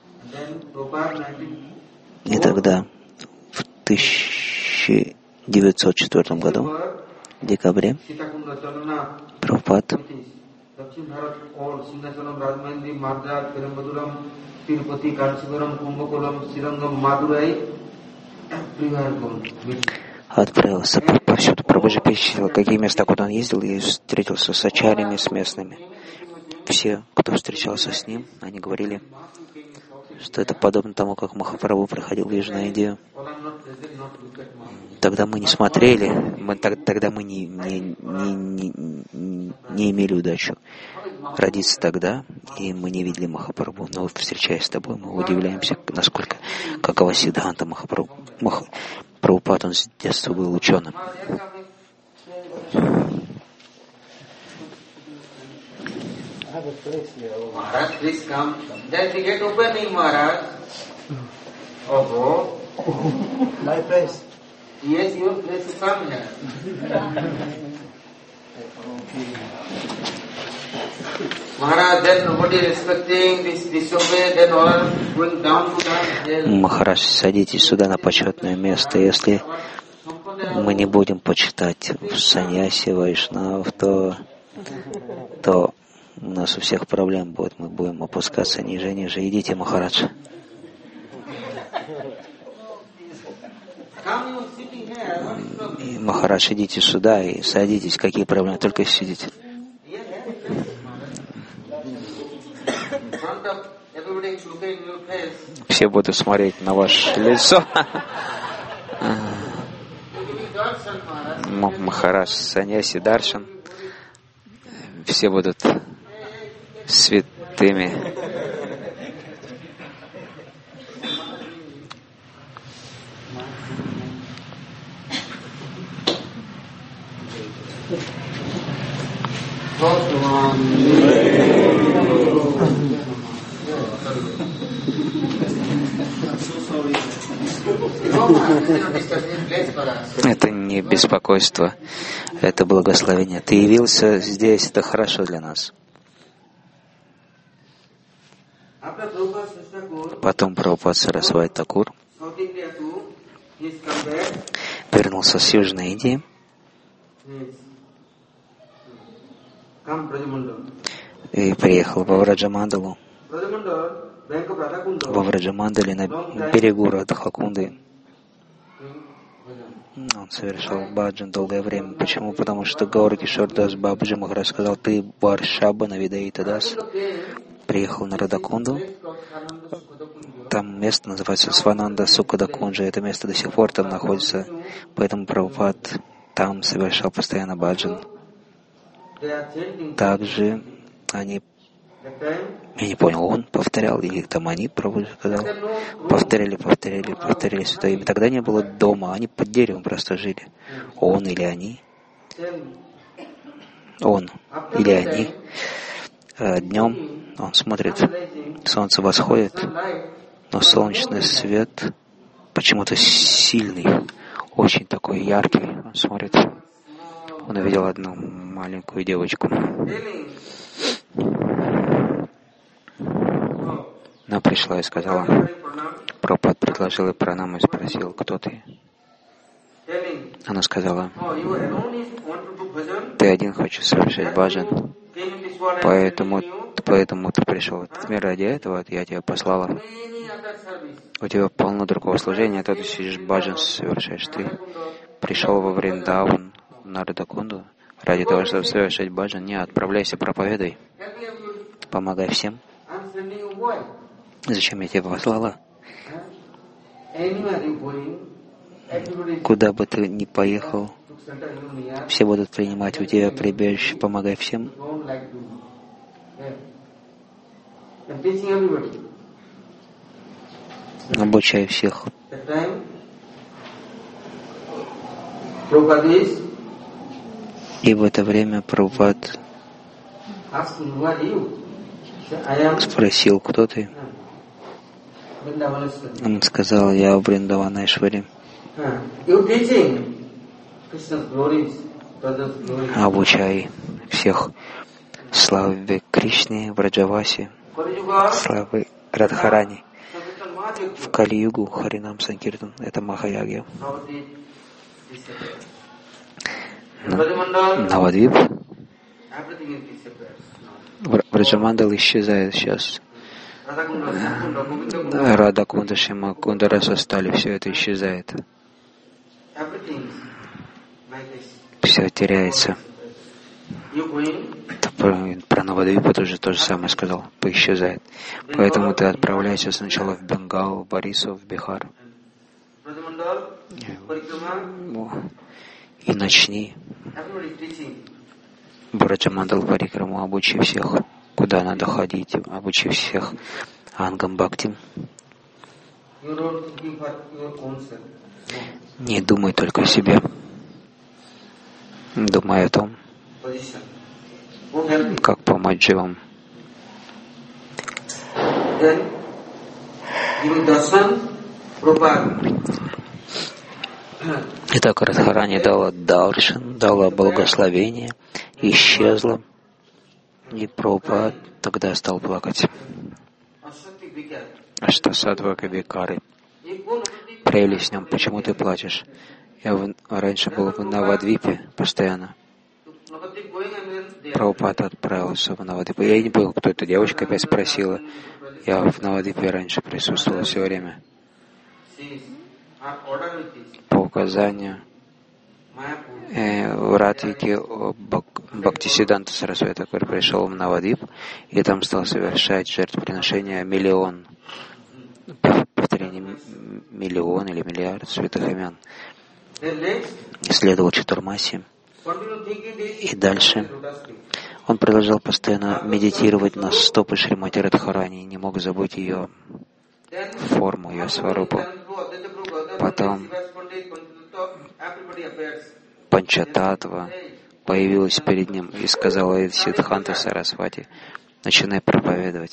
И тогда в 1904 году, в декабре, Прабхупад отправился повсюду. Прабхупада перечислил, какие места, куда он ездил, и встретился с ачарьями, с местными. Все, кто встречался с ним, они говорили, что это подобно тому, как Махапрабху приходил в Южную Индию. Тогда мы не смотрели, тогда мы не имели удачу родиться тогда, и мы не видели Махапрабху. Но встречаясь с тобой, мы удивляемся, насколько, какова Сиддханта Махапрабху. Прабхупад, он с детства был ученым. Maharaj, please come. Then we get opening, Maharaj. Oh, my place. Yes, your place to come here. Maharaj, then nobody respecting this disobey, then all going down to that. Махарадж, садитесь сюда на почетное место. Если мы не будем почитать в саньяси вайшнав, то у нас у всех проблем будет. Мы будем опускаться ниже и ниже. Идите, Махарадж. И, Махарадж, идите сюда и садитесь. Какие проблемы? Только сидите. Все будут смотреть на ваше лицо. Махарадж, саньяси, даршан. Все будут святыми. Это не беспокойство, это благословение. Ты явился здесь, это хорошо для нас. Потом Прабхупад Сарасвати Такур вернулся с Южной Индии и приехал во Враджамандалу. Во Враджамандале на берегу Радхакунды он совершал баджан долгое время. Почему? Потому что Гаура Кишор Дас Бабаджи Махарадж сказал: ты Варшаба Навидайта Дас. Приехал на Радакунду. Там место называется Свананда Сукадакунджа. Это место до сих пор там находится. Поэтому Прабхупад там совершал постоянно баджан. Также они... Я не понял, он повторял, или там они, Прабхупад сказал, повторяли святое имя. Тогда не было дома, они под деревом просто жили. Он или они. Он или они. Днем он смотрит, солнце восходит, но солнечный свет почему-то сильный, очень такой яркий. Он смотрит, он увидел одну маленькую девочку. Она пришла и сказала, Прабхупад предложил ей пранаму и спросил: кто ты? Она сказала: ты один хочешь совершать баджан, поэтому ты пришел в этот мир ради этого, я тебя послала. У тебя полно другого служения, а то ты сидишь баджан совершаешь. Ты пришел во Вриндаван, на Радакунду, ради того, чтобы совершать баджан. Не, отправляйся, проповедуй, помогай всем. Зачем я тебя послала? Куда бы ты ни поехал, все будут принимать у тебя прибежище, помогай всем. Обучай всех. И в это время Прабхупад спросил: кто ты? Он сказал: я Вриндаванешвари. Обучай всех славе Кришне, Враджаваси, славы Радхарани. В Кали-югу Харинам Санкиртан — это Махаягья. Навадвип, Враджамандал исчезает сейчас. Радакунда, Шимакунда, Раса стали, все это исчезает. Все теряется. Про Навадвипу тоже то же самое сказал, поисчезает. Поэтому ты отправляйся сначала в Бенгал, в Борисов, в Бихар. И начни Браджамандал Парикраму, обучи всех, куда надо ходить, обучи всех Ангам Бхакти. Не думай только о себе. Думай о том, как помочь дживам. Итак, Радхарани дала даршан, дала благословение, исчезла, и Прабхупад тогда стал плакать. Аштасадвака Викары. Прелесть в нем. Почему ты плачешь? Я раньше был в Навадвипе постоянно. Прабхупад отправился в Навадвипу. Я не понял, кто эта девочка опять спросила. Я в Навадвипе раньше присутствовал все время. По указанию Радхики Бхактисиданта Сарасвати Такур пришел в Навадвип и там стал совершать жертвоприношение 1 миллион. Повторение 1 миллион или миллиард святых имен. Исследовал Чатурмаси. И дальше он продолжал постоянно медитировать на стопы Шримати Радхарани, не мог забыть ее форму, ее сварупу. Потом Панчататва появилась перед ним и сказала Сиддханта Сарасвати: начинай проповедовать.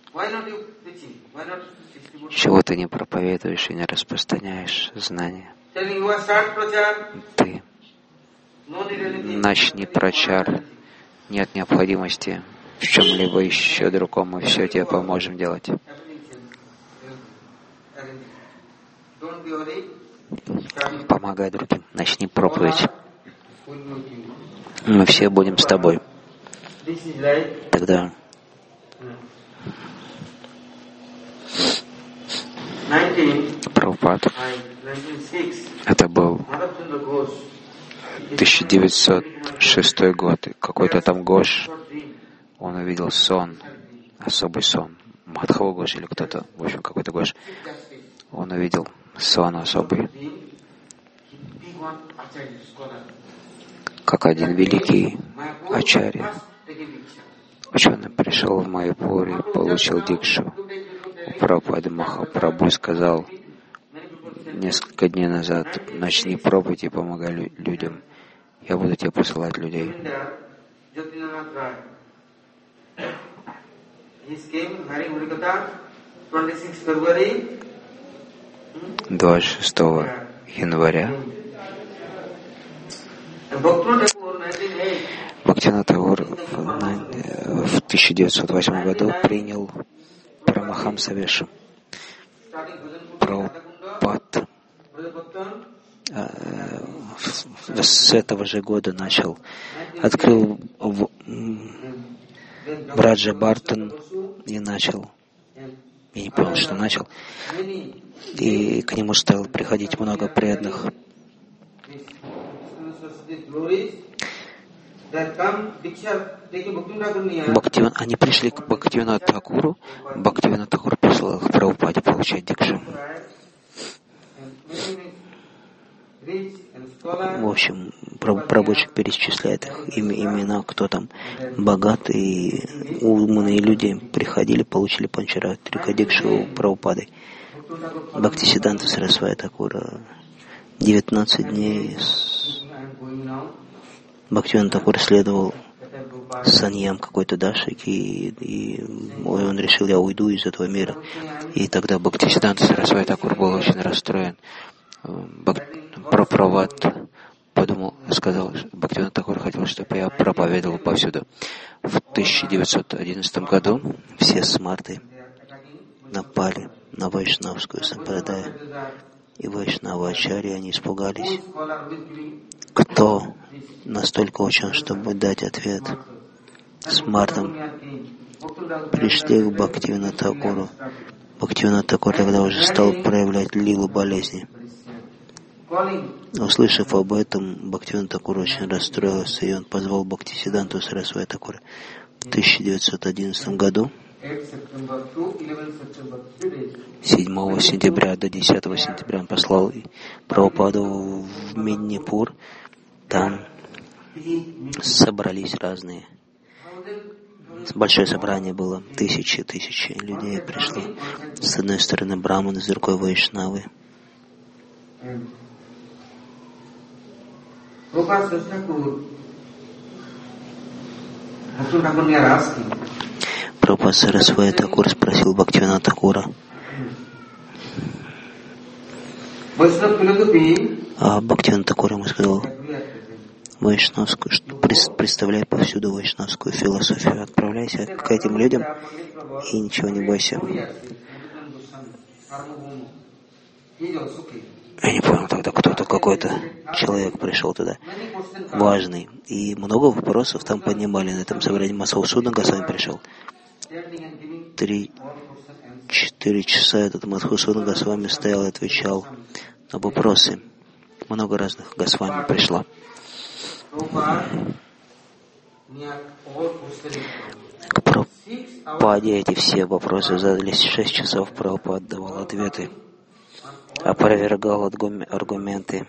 Чего ты не проповедуешь и не распространяешь знания? Ты начни прачар. Нет необходимости в чем-либо еще другом, мы все тебе поможем делать. Помогай другим. Начни проповедь. Мы все будем с тобой. Тогда Прабхупад, это был 1906 год. Какой-то там Гош, он увидел сон, особый сон. Мадхава Гош или кто-то, в общем, какой-то Гош. Он увидел сон особый. Как один великий ачарья, ученый, пришел в Майяпур и получил дикшу. Прабхупада Махапрабху сказал несколько дней назад: начни проповедь и помогай людям. Я буду тебе посылать людей. 26 января Бхактивинод Тхакур в 1908 году принял Парамахамса Вешу. Прабхупад с этого же года открыл Браджа Бартон и начал. Я не понял, что начал. И к нему стало приходить много преданных. Они пришли к Бхактивиноду Тхакуру. Бхактивинод Тхакур послал их к Прабхупаде получать дикшу. В общем, Прабхупад перечисляет их имена, кто там богатые, умные люди приходили, получили панчаратрика дикшу у Прабхупады. Бхактисиданта Сарасвати Тхакура 19 дней Бхактивинод Тхакур следовал саньям какой-то дашик, и он решил: я уйду из этого мира. И тогда Бхактисиданта Сарасвати Тхакур был очень расстроен. Прабхупад сказал, Бхактивинод Тхакур хотел, чтобы я проповедовал повсюду. В 1911 году все смарты напали на вайшнавскую сампрадаю и вайшнава-ачарьи. Они испугались. Кто настолько учен, чтобы дать ответ? Смартам пришли к Бхактивиноду Тхакуру. Бхактивинод Тхакур тогда уже стал проявлять лилу болезни. Услышав об этом, Бхактивинод Тхакур очень расстроился, и он позвал Бхактисиданту Сарасвати Тхакура. В 1911 году 7 сентября до 10 сентября он послал Прабхупаду в Меднипур. Там собрались разные. Большое собрание было. Тысячи людей пришло. С одной стороны браманы, с другой вайшнавы. Прабхупад Сарасвати Тхакур спросил Бхактивинода Тхакура: а Бхактивинод Тхакур ему сказал: вайшнавскую, представляй повсюду вайшнавскую философию, отправляйся к этим людям и ничего не бойся. Я не понял тогда, какой-то человек пришел туда, важный, и много вопросов там поднимали на этом собрании. Мадхусудана Госвами пришел. 3-4 часа этот Мадхусудана Госвами стоял и отвечал на вопросы. Много разных Госвами пришло. К Прабхупаде эти все вопросы задались 6 часов. Прабхупад давал ответы, опровергал аргументы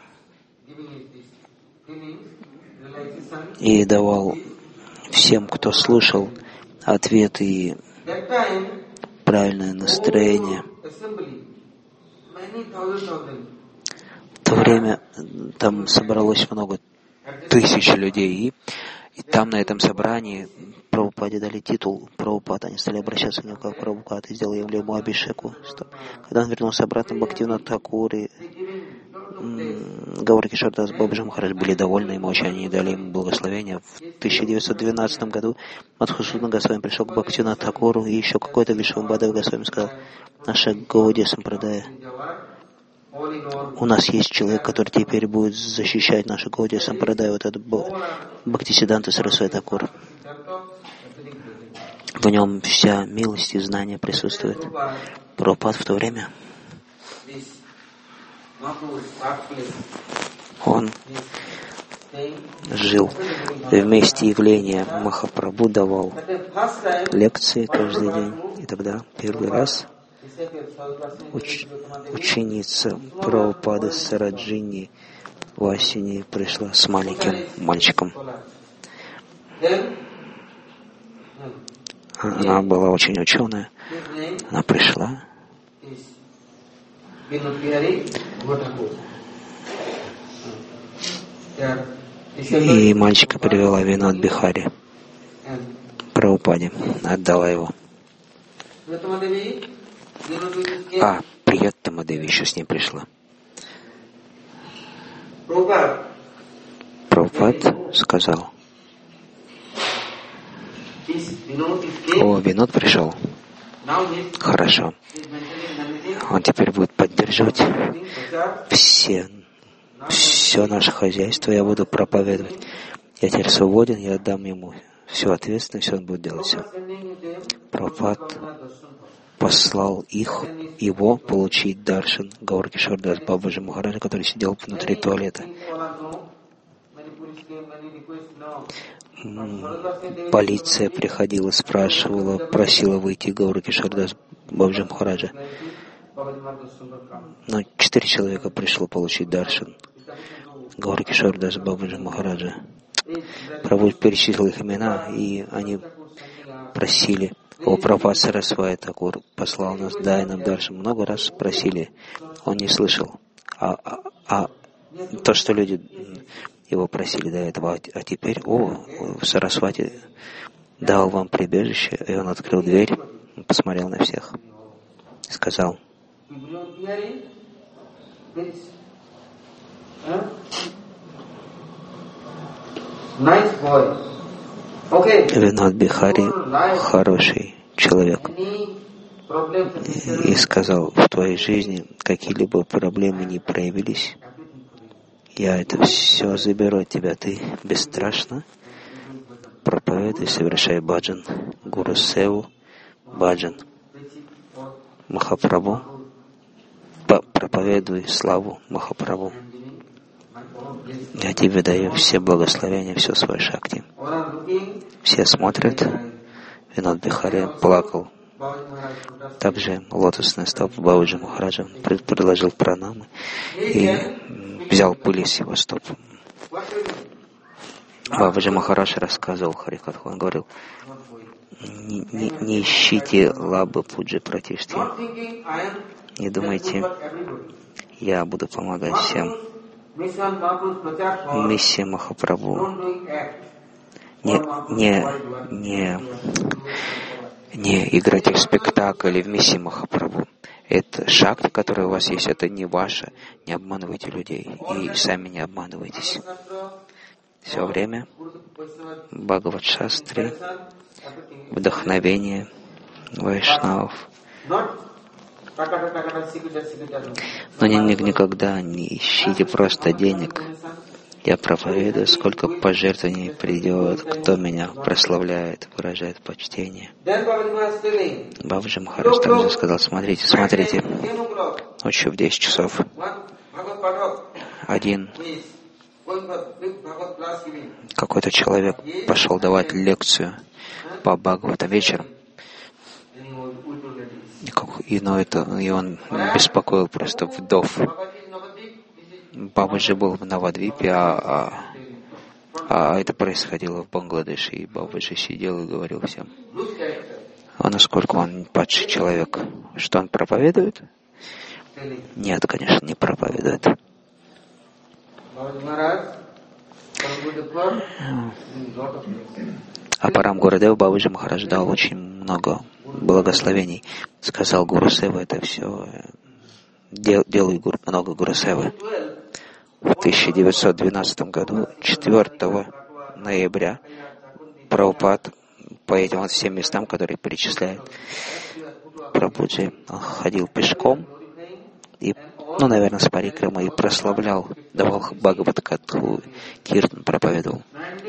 и давал всем, кто слушал, ответы и правильное настроение. В то время там собралось много тысяч людей, и там на этом собрании Прабхупаде дали титул Прабхупад. Они стали обращаться к нему как Прабхупад и сделали ему абишеку. Когда он вернулся обратно, Бхактивинод Тхакур Гауры Кишор Дас Бабаджи Махарадж были довольны им очень, они дали ему благословение. В 1912 году Мадхусудана Госвами пришел к Бхактивинода Тхакуру, и еще какой-то Вишвамбадава Госвами сказал: наша Гаудия Сампрадая, у нас есть человек, который теперь будет защищать нашу Гаудия Сампрадая, вот этот Бхактисиданта Сарасвати Тхакур. В нем вся милость и знание присутствует. Прабхупад в то время, он жил в месте явления Махапрабху, давал лекции каждый день. И тогда первый раз ученица Прабхупады Сараджини Васини пришла с маленьким мальчиком. Она была очень ученая. Она пришла. И мальчика привела Винод Бихари Прабхупаде, отдала его. Прияттама Деви еще с ним пришла. Прабхупад сказал: Винод пришел. Хорошо. Он теперь будет поддерживать все наше хозяйство, я буду проповедовать. Я теперь свободен, я отдам ему всю ответственность, он будет делать все. Прабхупад послал его получить даршан Гаура Кишор Дас Бабаджи Махараджа, который сидел внутри туалета. Полиция приходила, спрашивала, просила выйти Гаура Кишор Дас Бабаджи Махараджа. Но 4 человека пришло получить даршан Гаура Кишор Дас Бабаджи Махараджа. Прабху перечислил их имена, и они просили: Прабхупад Сарасвати Тхакур послал нас, дай нам даршан. Много раз просили, он не слышал. То, что люди его просили до этого, а теперь, Сарасвати дал вам прибежище, и он открыл дверь, посмотрел на всех и сказал: Винод Бихари хороший человек. И сказал: в твоей жизни какие-либо проблемы не проявились, я это все заберу от тебя. Ты бесстрашно проповедуй, совершай баджан, Гуру Севу, баджан Махапрабху, проповедуй славу Махапрабху. Я тебе даю все благословения, все свое шакти. Все смотрят. Винод Бихари плакал. Также лотосный стоп Бабаджи Махараджа предложил пранамы и взял пыль с его стоп. Бабаджи Махарадж рассказывал Харикатху, он говорил: не ищите лабы пуджи пратишти. Не думайте, я буду помогать всем. Миссия Махапрабху не играть в спектакль в миссии Махапрабху. Это шакти, которая у вас есть, это не ваша. Не обманывайте людей и сами не обманывайтесь. Все время Бхагават-шастре, вдохновение вайшнавов. Но никогда не ищите просто денег. Я проповедую, сколько пожертвований придет, кто меня прославляет, выражает почтение. Бабаджи Махарадж также сказал: смотрите, ночью в 10 часов один какой-то человек пошел давать лекцию по Бхагаватам вечером. И он беспокоил просто вдов. Бабаджи был в Навадвипе, а это происходило в Бангладеше, и Бабаджи сидел и говорил всем: насколько он падший человек. Что он проповедует? Нет, конечно, не проповедует. А Парам Гурудев Бабаджи Махарадж дал очень много благословений. Сказал: Гуру Сева, это все, делай много Гуру Севы. В 1912 году, 4 ноября, Прабхупад по этим вот всем местам, которые перечисляют Прабхуджи, он ходил пешком и, наверное, с парикрамой, и прославлял, давал Бхагават-катху, киртан проповедовал.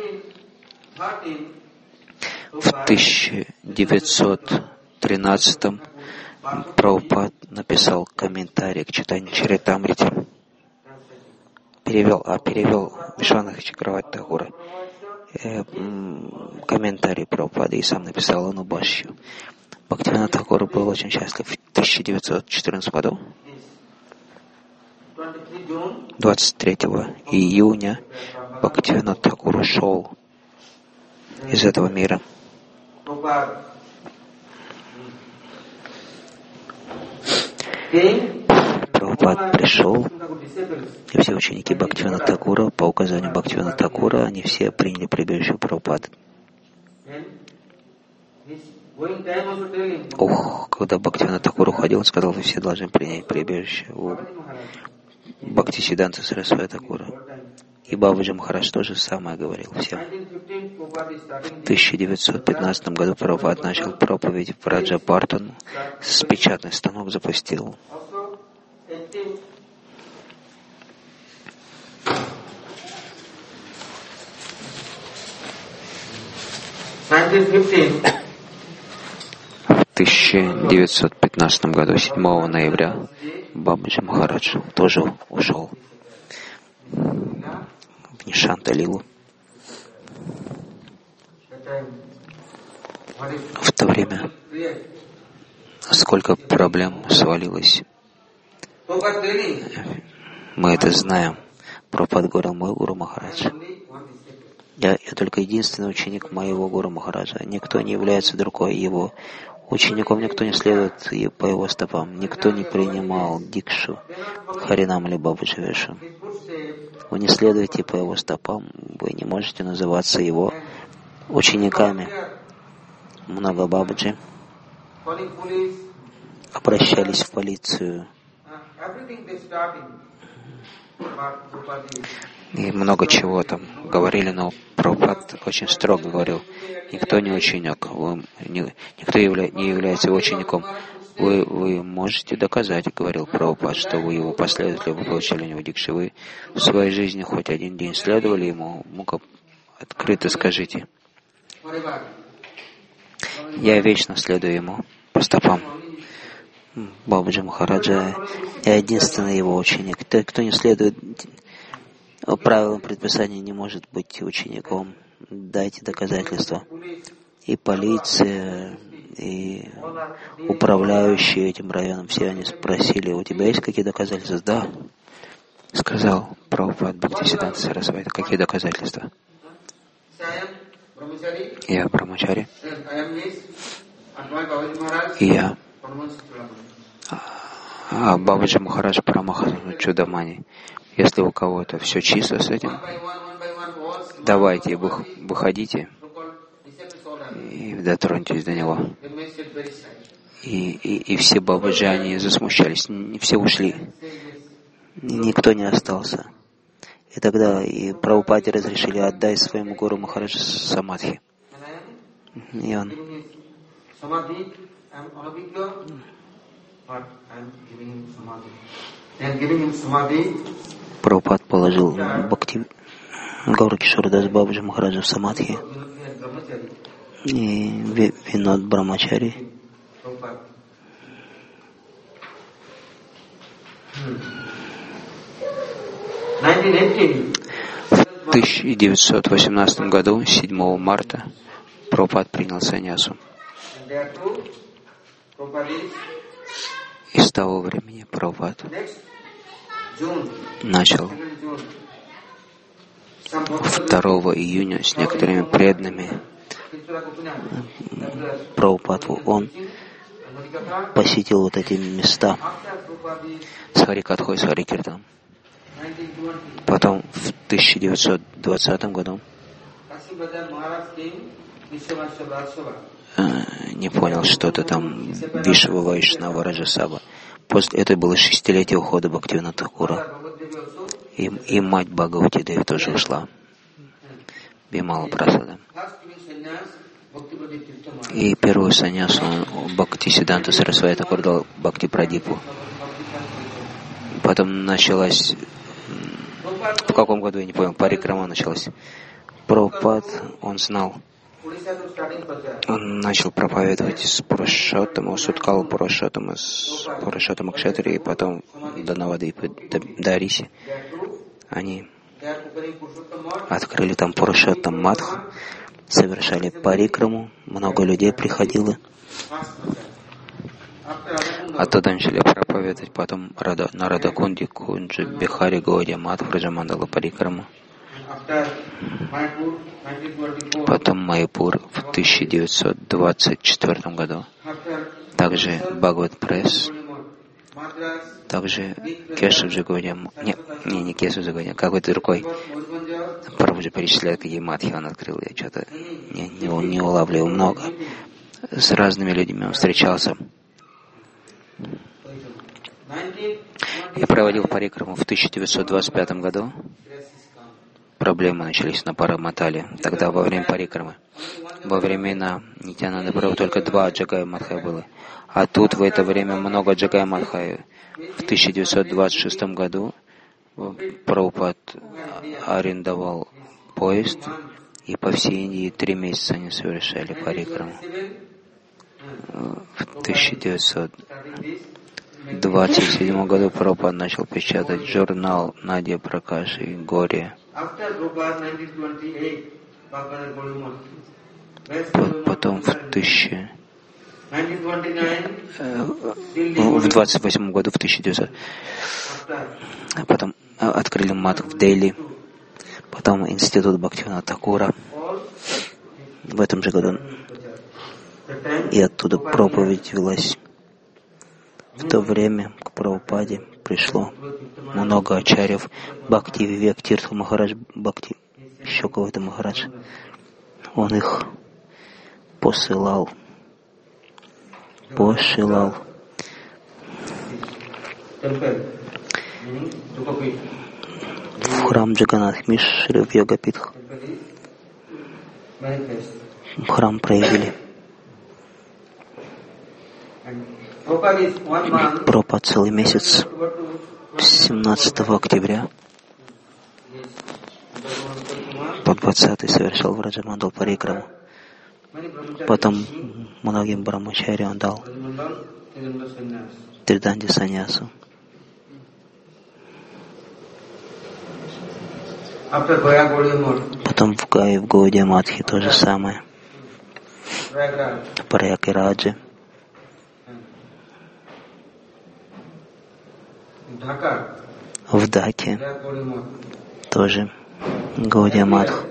В 1913 Прабхупад написал комментарий к читанию Чаритамрити. Перевел Вишванатха Чакраварти Такура. Комментарий Прабхупады и сам написал Анубашью. Бхактивинод Такур был очень счастлив. В 1914 году, 23 июня, Бхактивинод Такур ушел из этого мира. Прабхупад пришел, и все ученики Бхактивинода Такура, по указанию Бхактивинода Такура, они все приняли прибежище Прабхупады. Когда Бхактивинод Такур уходил, он сказал, вы все должны принять прибежище у Бхактисиданта Сарасвати Такура. И Бабаджи Махарадж тоже самое говорил всем. В 1915 году Прабхупад начал проповедь в Раджапартану, с печатный станок запустил. В 1915 году, 7 ноября, Бабаджи Махарадж тоже ушел в Нишанта-лилу. В то время сколько проблем свалилось. Мы это знаем. Прабхупад говорил, мой Гуру Махарадж. Я только единственный ученик моего Гуру Махараджа. Никто не является другой его учеником, никто не следует по его стопам. Никто не принимал дикшу Харинам или Бабаджи Вешу. Вы не следуете по его стопам, вы не можете называться его учениками. Много Бабаджи обращались в полицию. И много чего там говорили, но Прабхупад очень строго говорил, никто не ученик, никто не является его учеником. Вы можете доказать, говорил Прабхупад, что вы его последователи, вы получили у него дикши. Вы в своей жизни хоть один день следовали ему, ну-ка открыто скажите. Я вечно следую ему по стопам. Бабаджи Махараджа, я единственный его ученик. Тот, кто не следует правилам предписания, не может быть учеником. Дайте доказательства. И полиция, и управляющие этим районом, все они спросили, у тебя есть какие доказательства? Да. Сказал Прабхупад Бхактисиданта Сарасвати, какие доказательства? Я Брамачари. И я. А Бабаджи Махарадж Парамахамса Чудамани. Если у кого-то все чисто с этим, давайте, выходите и дотроньтесь до него. И все Бабаджи, они засмущались, все ушли. Никто не остался. И тогда и Прабхупаде разрешили отдать своему Гуру Махараджу самадхи. И он Прабхупад положил Гаура Кишордас Бабаджи Махараджа в самадхи. И Винод Брамачари в 1918 году, 7 марта, Прабхупад принял саньясу. И с того времени Прабхупад начал 2 июня с некоторыми преданными Прабхупаду. Он посетил вот эти места с Харикатхой, с Харикиртаном. Потом в 1920 году не понял, что-то там Вишва Вайшнава Раджасаба. После этого было 6-летие ухода Бхактивинода Такура. И мать Бхагавати Деви тоже ушла. Бимала Прасада. И первую саньясу Бхактисиданта Сарасвати Такур дал Бхакти Прадипу. Потом началась, в каком году, я не понял, парикрама началась. Прабхупад, он знал, он начал проповедовать с Пурушоттама, Суткал Пурушоттама, с Пурушоттама Кшатри, и потом до Навадвипы, до Ариси. Они открыли там Пурушоттам Мадх, совершали парикраму, много людей приходило. Оттуда начали проповедовать, потом на Радакунди, Кунджи, Бихари, Гаудия, Мадх, Раджамандала Парикраму. Потом Майяпур в 1924 году. Также Бхагават Пресс. Также Кешаджи Гаудия. Не Кешаджи Гаудия, какой-то другой. Прабху уже перечисляет, какие мадхи он открыл. Я что-то не улавливал много. С разными людьми он встречался. Я проводил парикраму в 1925 году. Проблемы начались на Параматале. Тогда во время парикрамы. Во времена Нитьянанды Прабху только 2 Джагая Мадхая было. А тут в это время много Джагая Мадхая. В 1926 году Прабхупад арендовал поезд, и по всей Индии 3 месяца они совершали парикраму. В 1927 году Прабхупад начал печатать журнал Надья Пракаши и Горе. Потом в 1928 году, в 1900, потом открыли Мадх в Дели, потом институт Бхактивинода Такура в этом же году. И оттуда проповедь велась. В то время к Прабхупаде пришло много ачарьев, Бхакти Вивек Тиртха Махарадж, Бхакти, еще кого-то Махарадж. Он их посылал в храм Джаганнатх Мишры в Йогапитх. В храм проявили. Прабхупад целый месяц, 17 октября по 20 совершал в Раджамандал парикраму. Потом многим брамачари он дал Триданди саньясу. Потом в Гае, в Гаудия Мадхи то же самое. В Праяг-и-Радже. В Даке тоже Гаудия Мадх.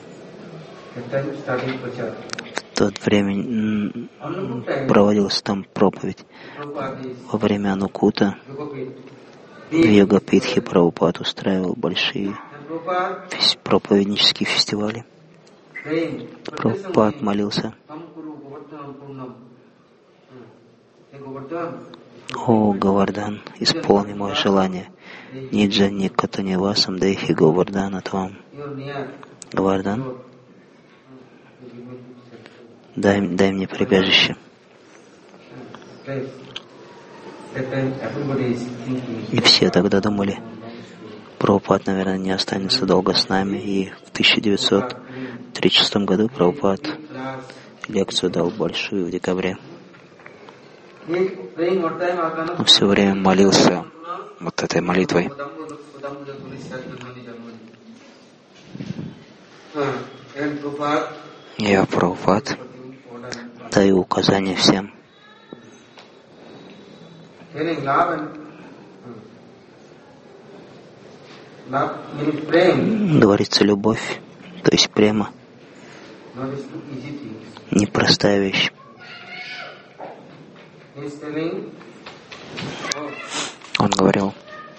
В то время проводилась там проповедь. Во время Анукута в Йогапитхе Прабхупад устраивал большие проповеднические фестивали. Прабхупад молился: «О, Говардан, исполни мое желание. Ниджа никатанивасам дейхи Говардана твам». Говардан, дай мне прибежище. И все тогда думали, Прабхупад, наверное, не останется долго с нами. И в 1936 году Прабхупад лекцию дал большую в декабре. Он все время молился вот этой молитвой. Я, Прабхупад, даю указания всем. Говорится любовь, то есть према, непростая вещь. Он говорил: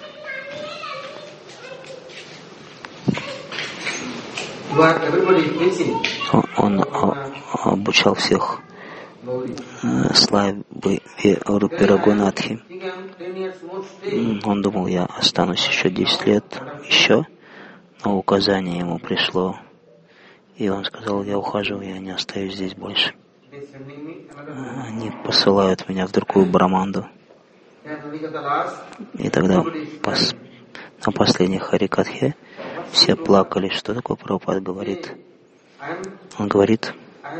он обучал всех славе Рупи Рагунатхи. Он думал, я останусь еще 10 лет, еще, но указание ему пришло, и он сказал, я ухожу, я не остаюсь здесь больше. Они посылают меня в другую Браманду. И тогда на последней Харикатхе все плакали. Что такое Прабхупада говорит? Он говорит,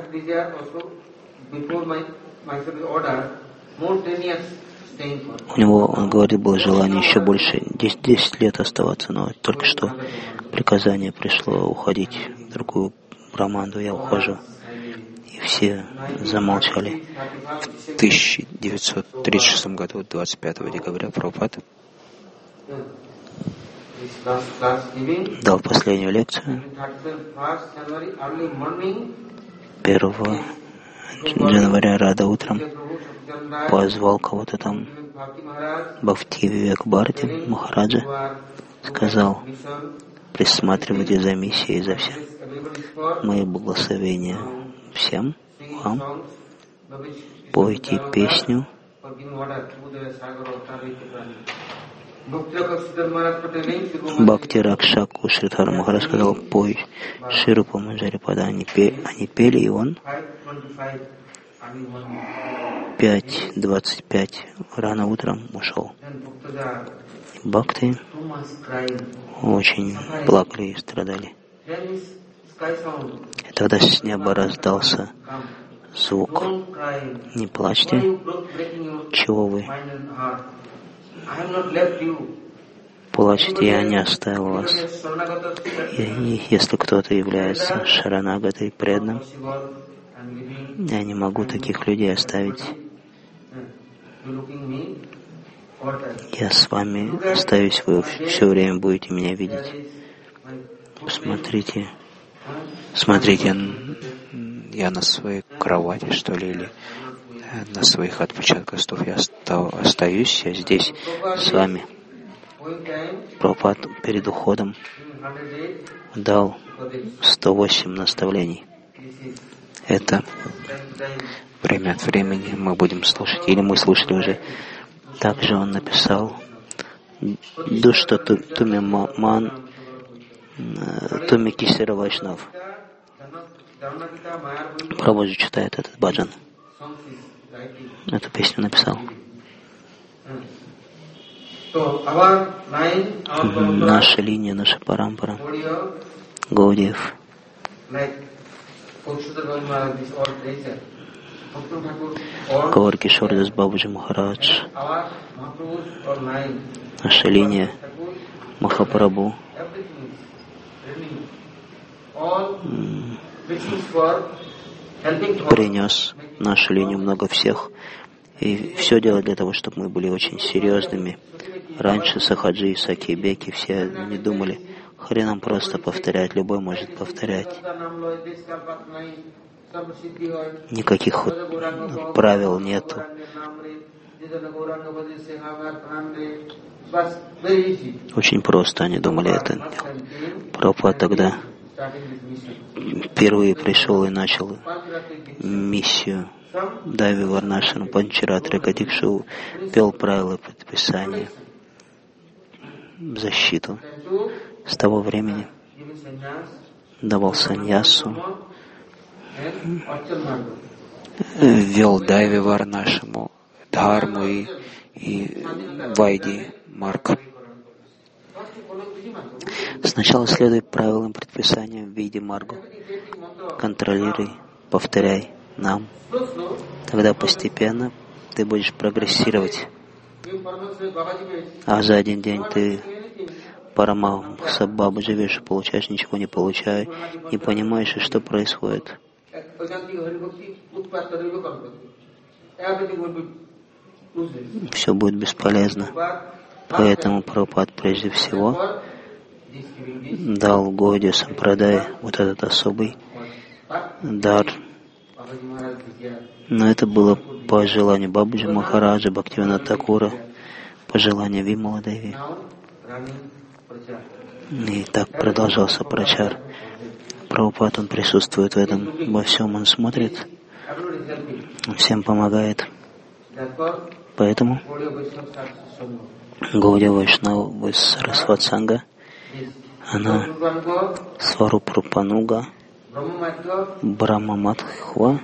у него, он говорит, было желание еще больше 10 лет оставаться, но только что приказание пришло уходить в другую Браманду, я ухожу. И все замолчали. В 1936 году, 25 декабря, Прабхупада дал последнюю лекцию. 1 января рано утром позвал кого-то там, Бхакти Вивек Бхарати Махараджа, сказал, присматривайте за миссией, за всем. Мои благословения всем вам. Пойте песню. Бхакти Ракшаку Шридхар Махарадж сказал, пой Ширупа Манджари Пада. Они пели, и он 5:25 рано утром ушел. Бхакти очень плакали и страдали. И тогда с неба раздался звук. Не плачьте. Чего вы плачете? Я не оставил вас. И если кто-то является шаранагатой, преданным, я не могу таких людей оставить. Я с вами остаюсь, вы все время будете меня видеть. Смотрите, я на своей кровати, что ли, или на своих отпечатках стоп, я остаюсь, я здесь с вами. Прабхупада перед уходом дал 108 наставлений. Это время от времени мы будем слушать, или мы слушали уже. Также он написал «Душта туми ман, туми кисера вайшнав». Прабхупада читает этот баджан. Эту песню написал. Наша линия, наша парампара, Гаудиев, Гаур Кишордас Бабаджи Махарадж, наша линия, Махапрабху, принес нашу линию много всех, и все делает для того, чтобы мы были очень серьезными. Раньше Сахаджи и Сакибеки все не думали, Харинам просто повторять, любой может повторять. Никаких правил нету. Очень просто они думали это. Прабхупада тогда впервые пришел и начал миссию Дави Варнашана Панчаратри Катикшу, пел правила и предписания в защиту. С того времени давал саньясу, ввел Дайви Варнашаму, Дхарму и Вайди Марк. Сначала следуй правилам предписания в виде Маргу. Контролируй, повторяй нам. Тогда постепенно ты будешь прогрессировать. А за один день ты Парамахамса Бабаджи Вишу получаешь, ничего не получаешь, не понимаешь, и что происходит. Все будет бесполезно. Поэтому Прабхупада прежде всего дал Гаудия Сампрадай вот этот особый дар. Но это было по желанию Бабаджи Махараджа, Бхактивинода Такура, по желанию Вимала Деви. И так продолжался прачар. Прабхупада, он присутствует в этом, во всем он смотрит, он всем помогает. Поэтому Гаудия Вайшнава Сарасват Санга, она Сварупрапануга, Брахмаматхва,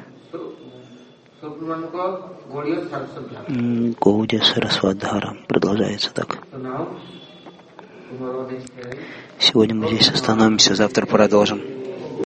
Гаудия Сарасвадхара. Продолжается так. Сегодня мы здесь остановимся, завтра продолжим.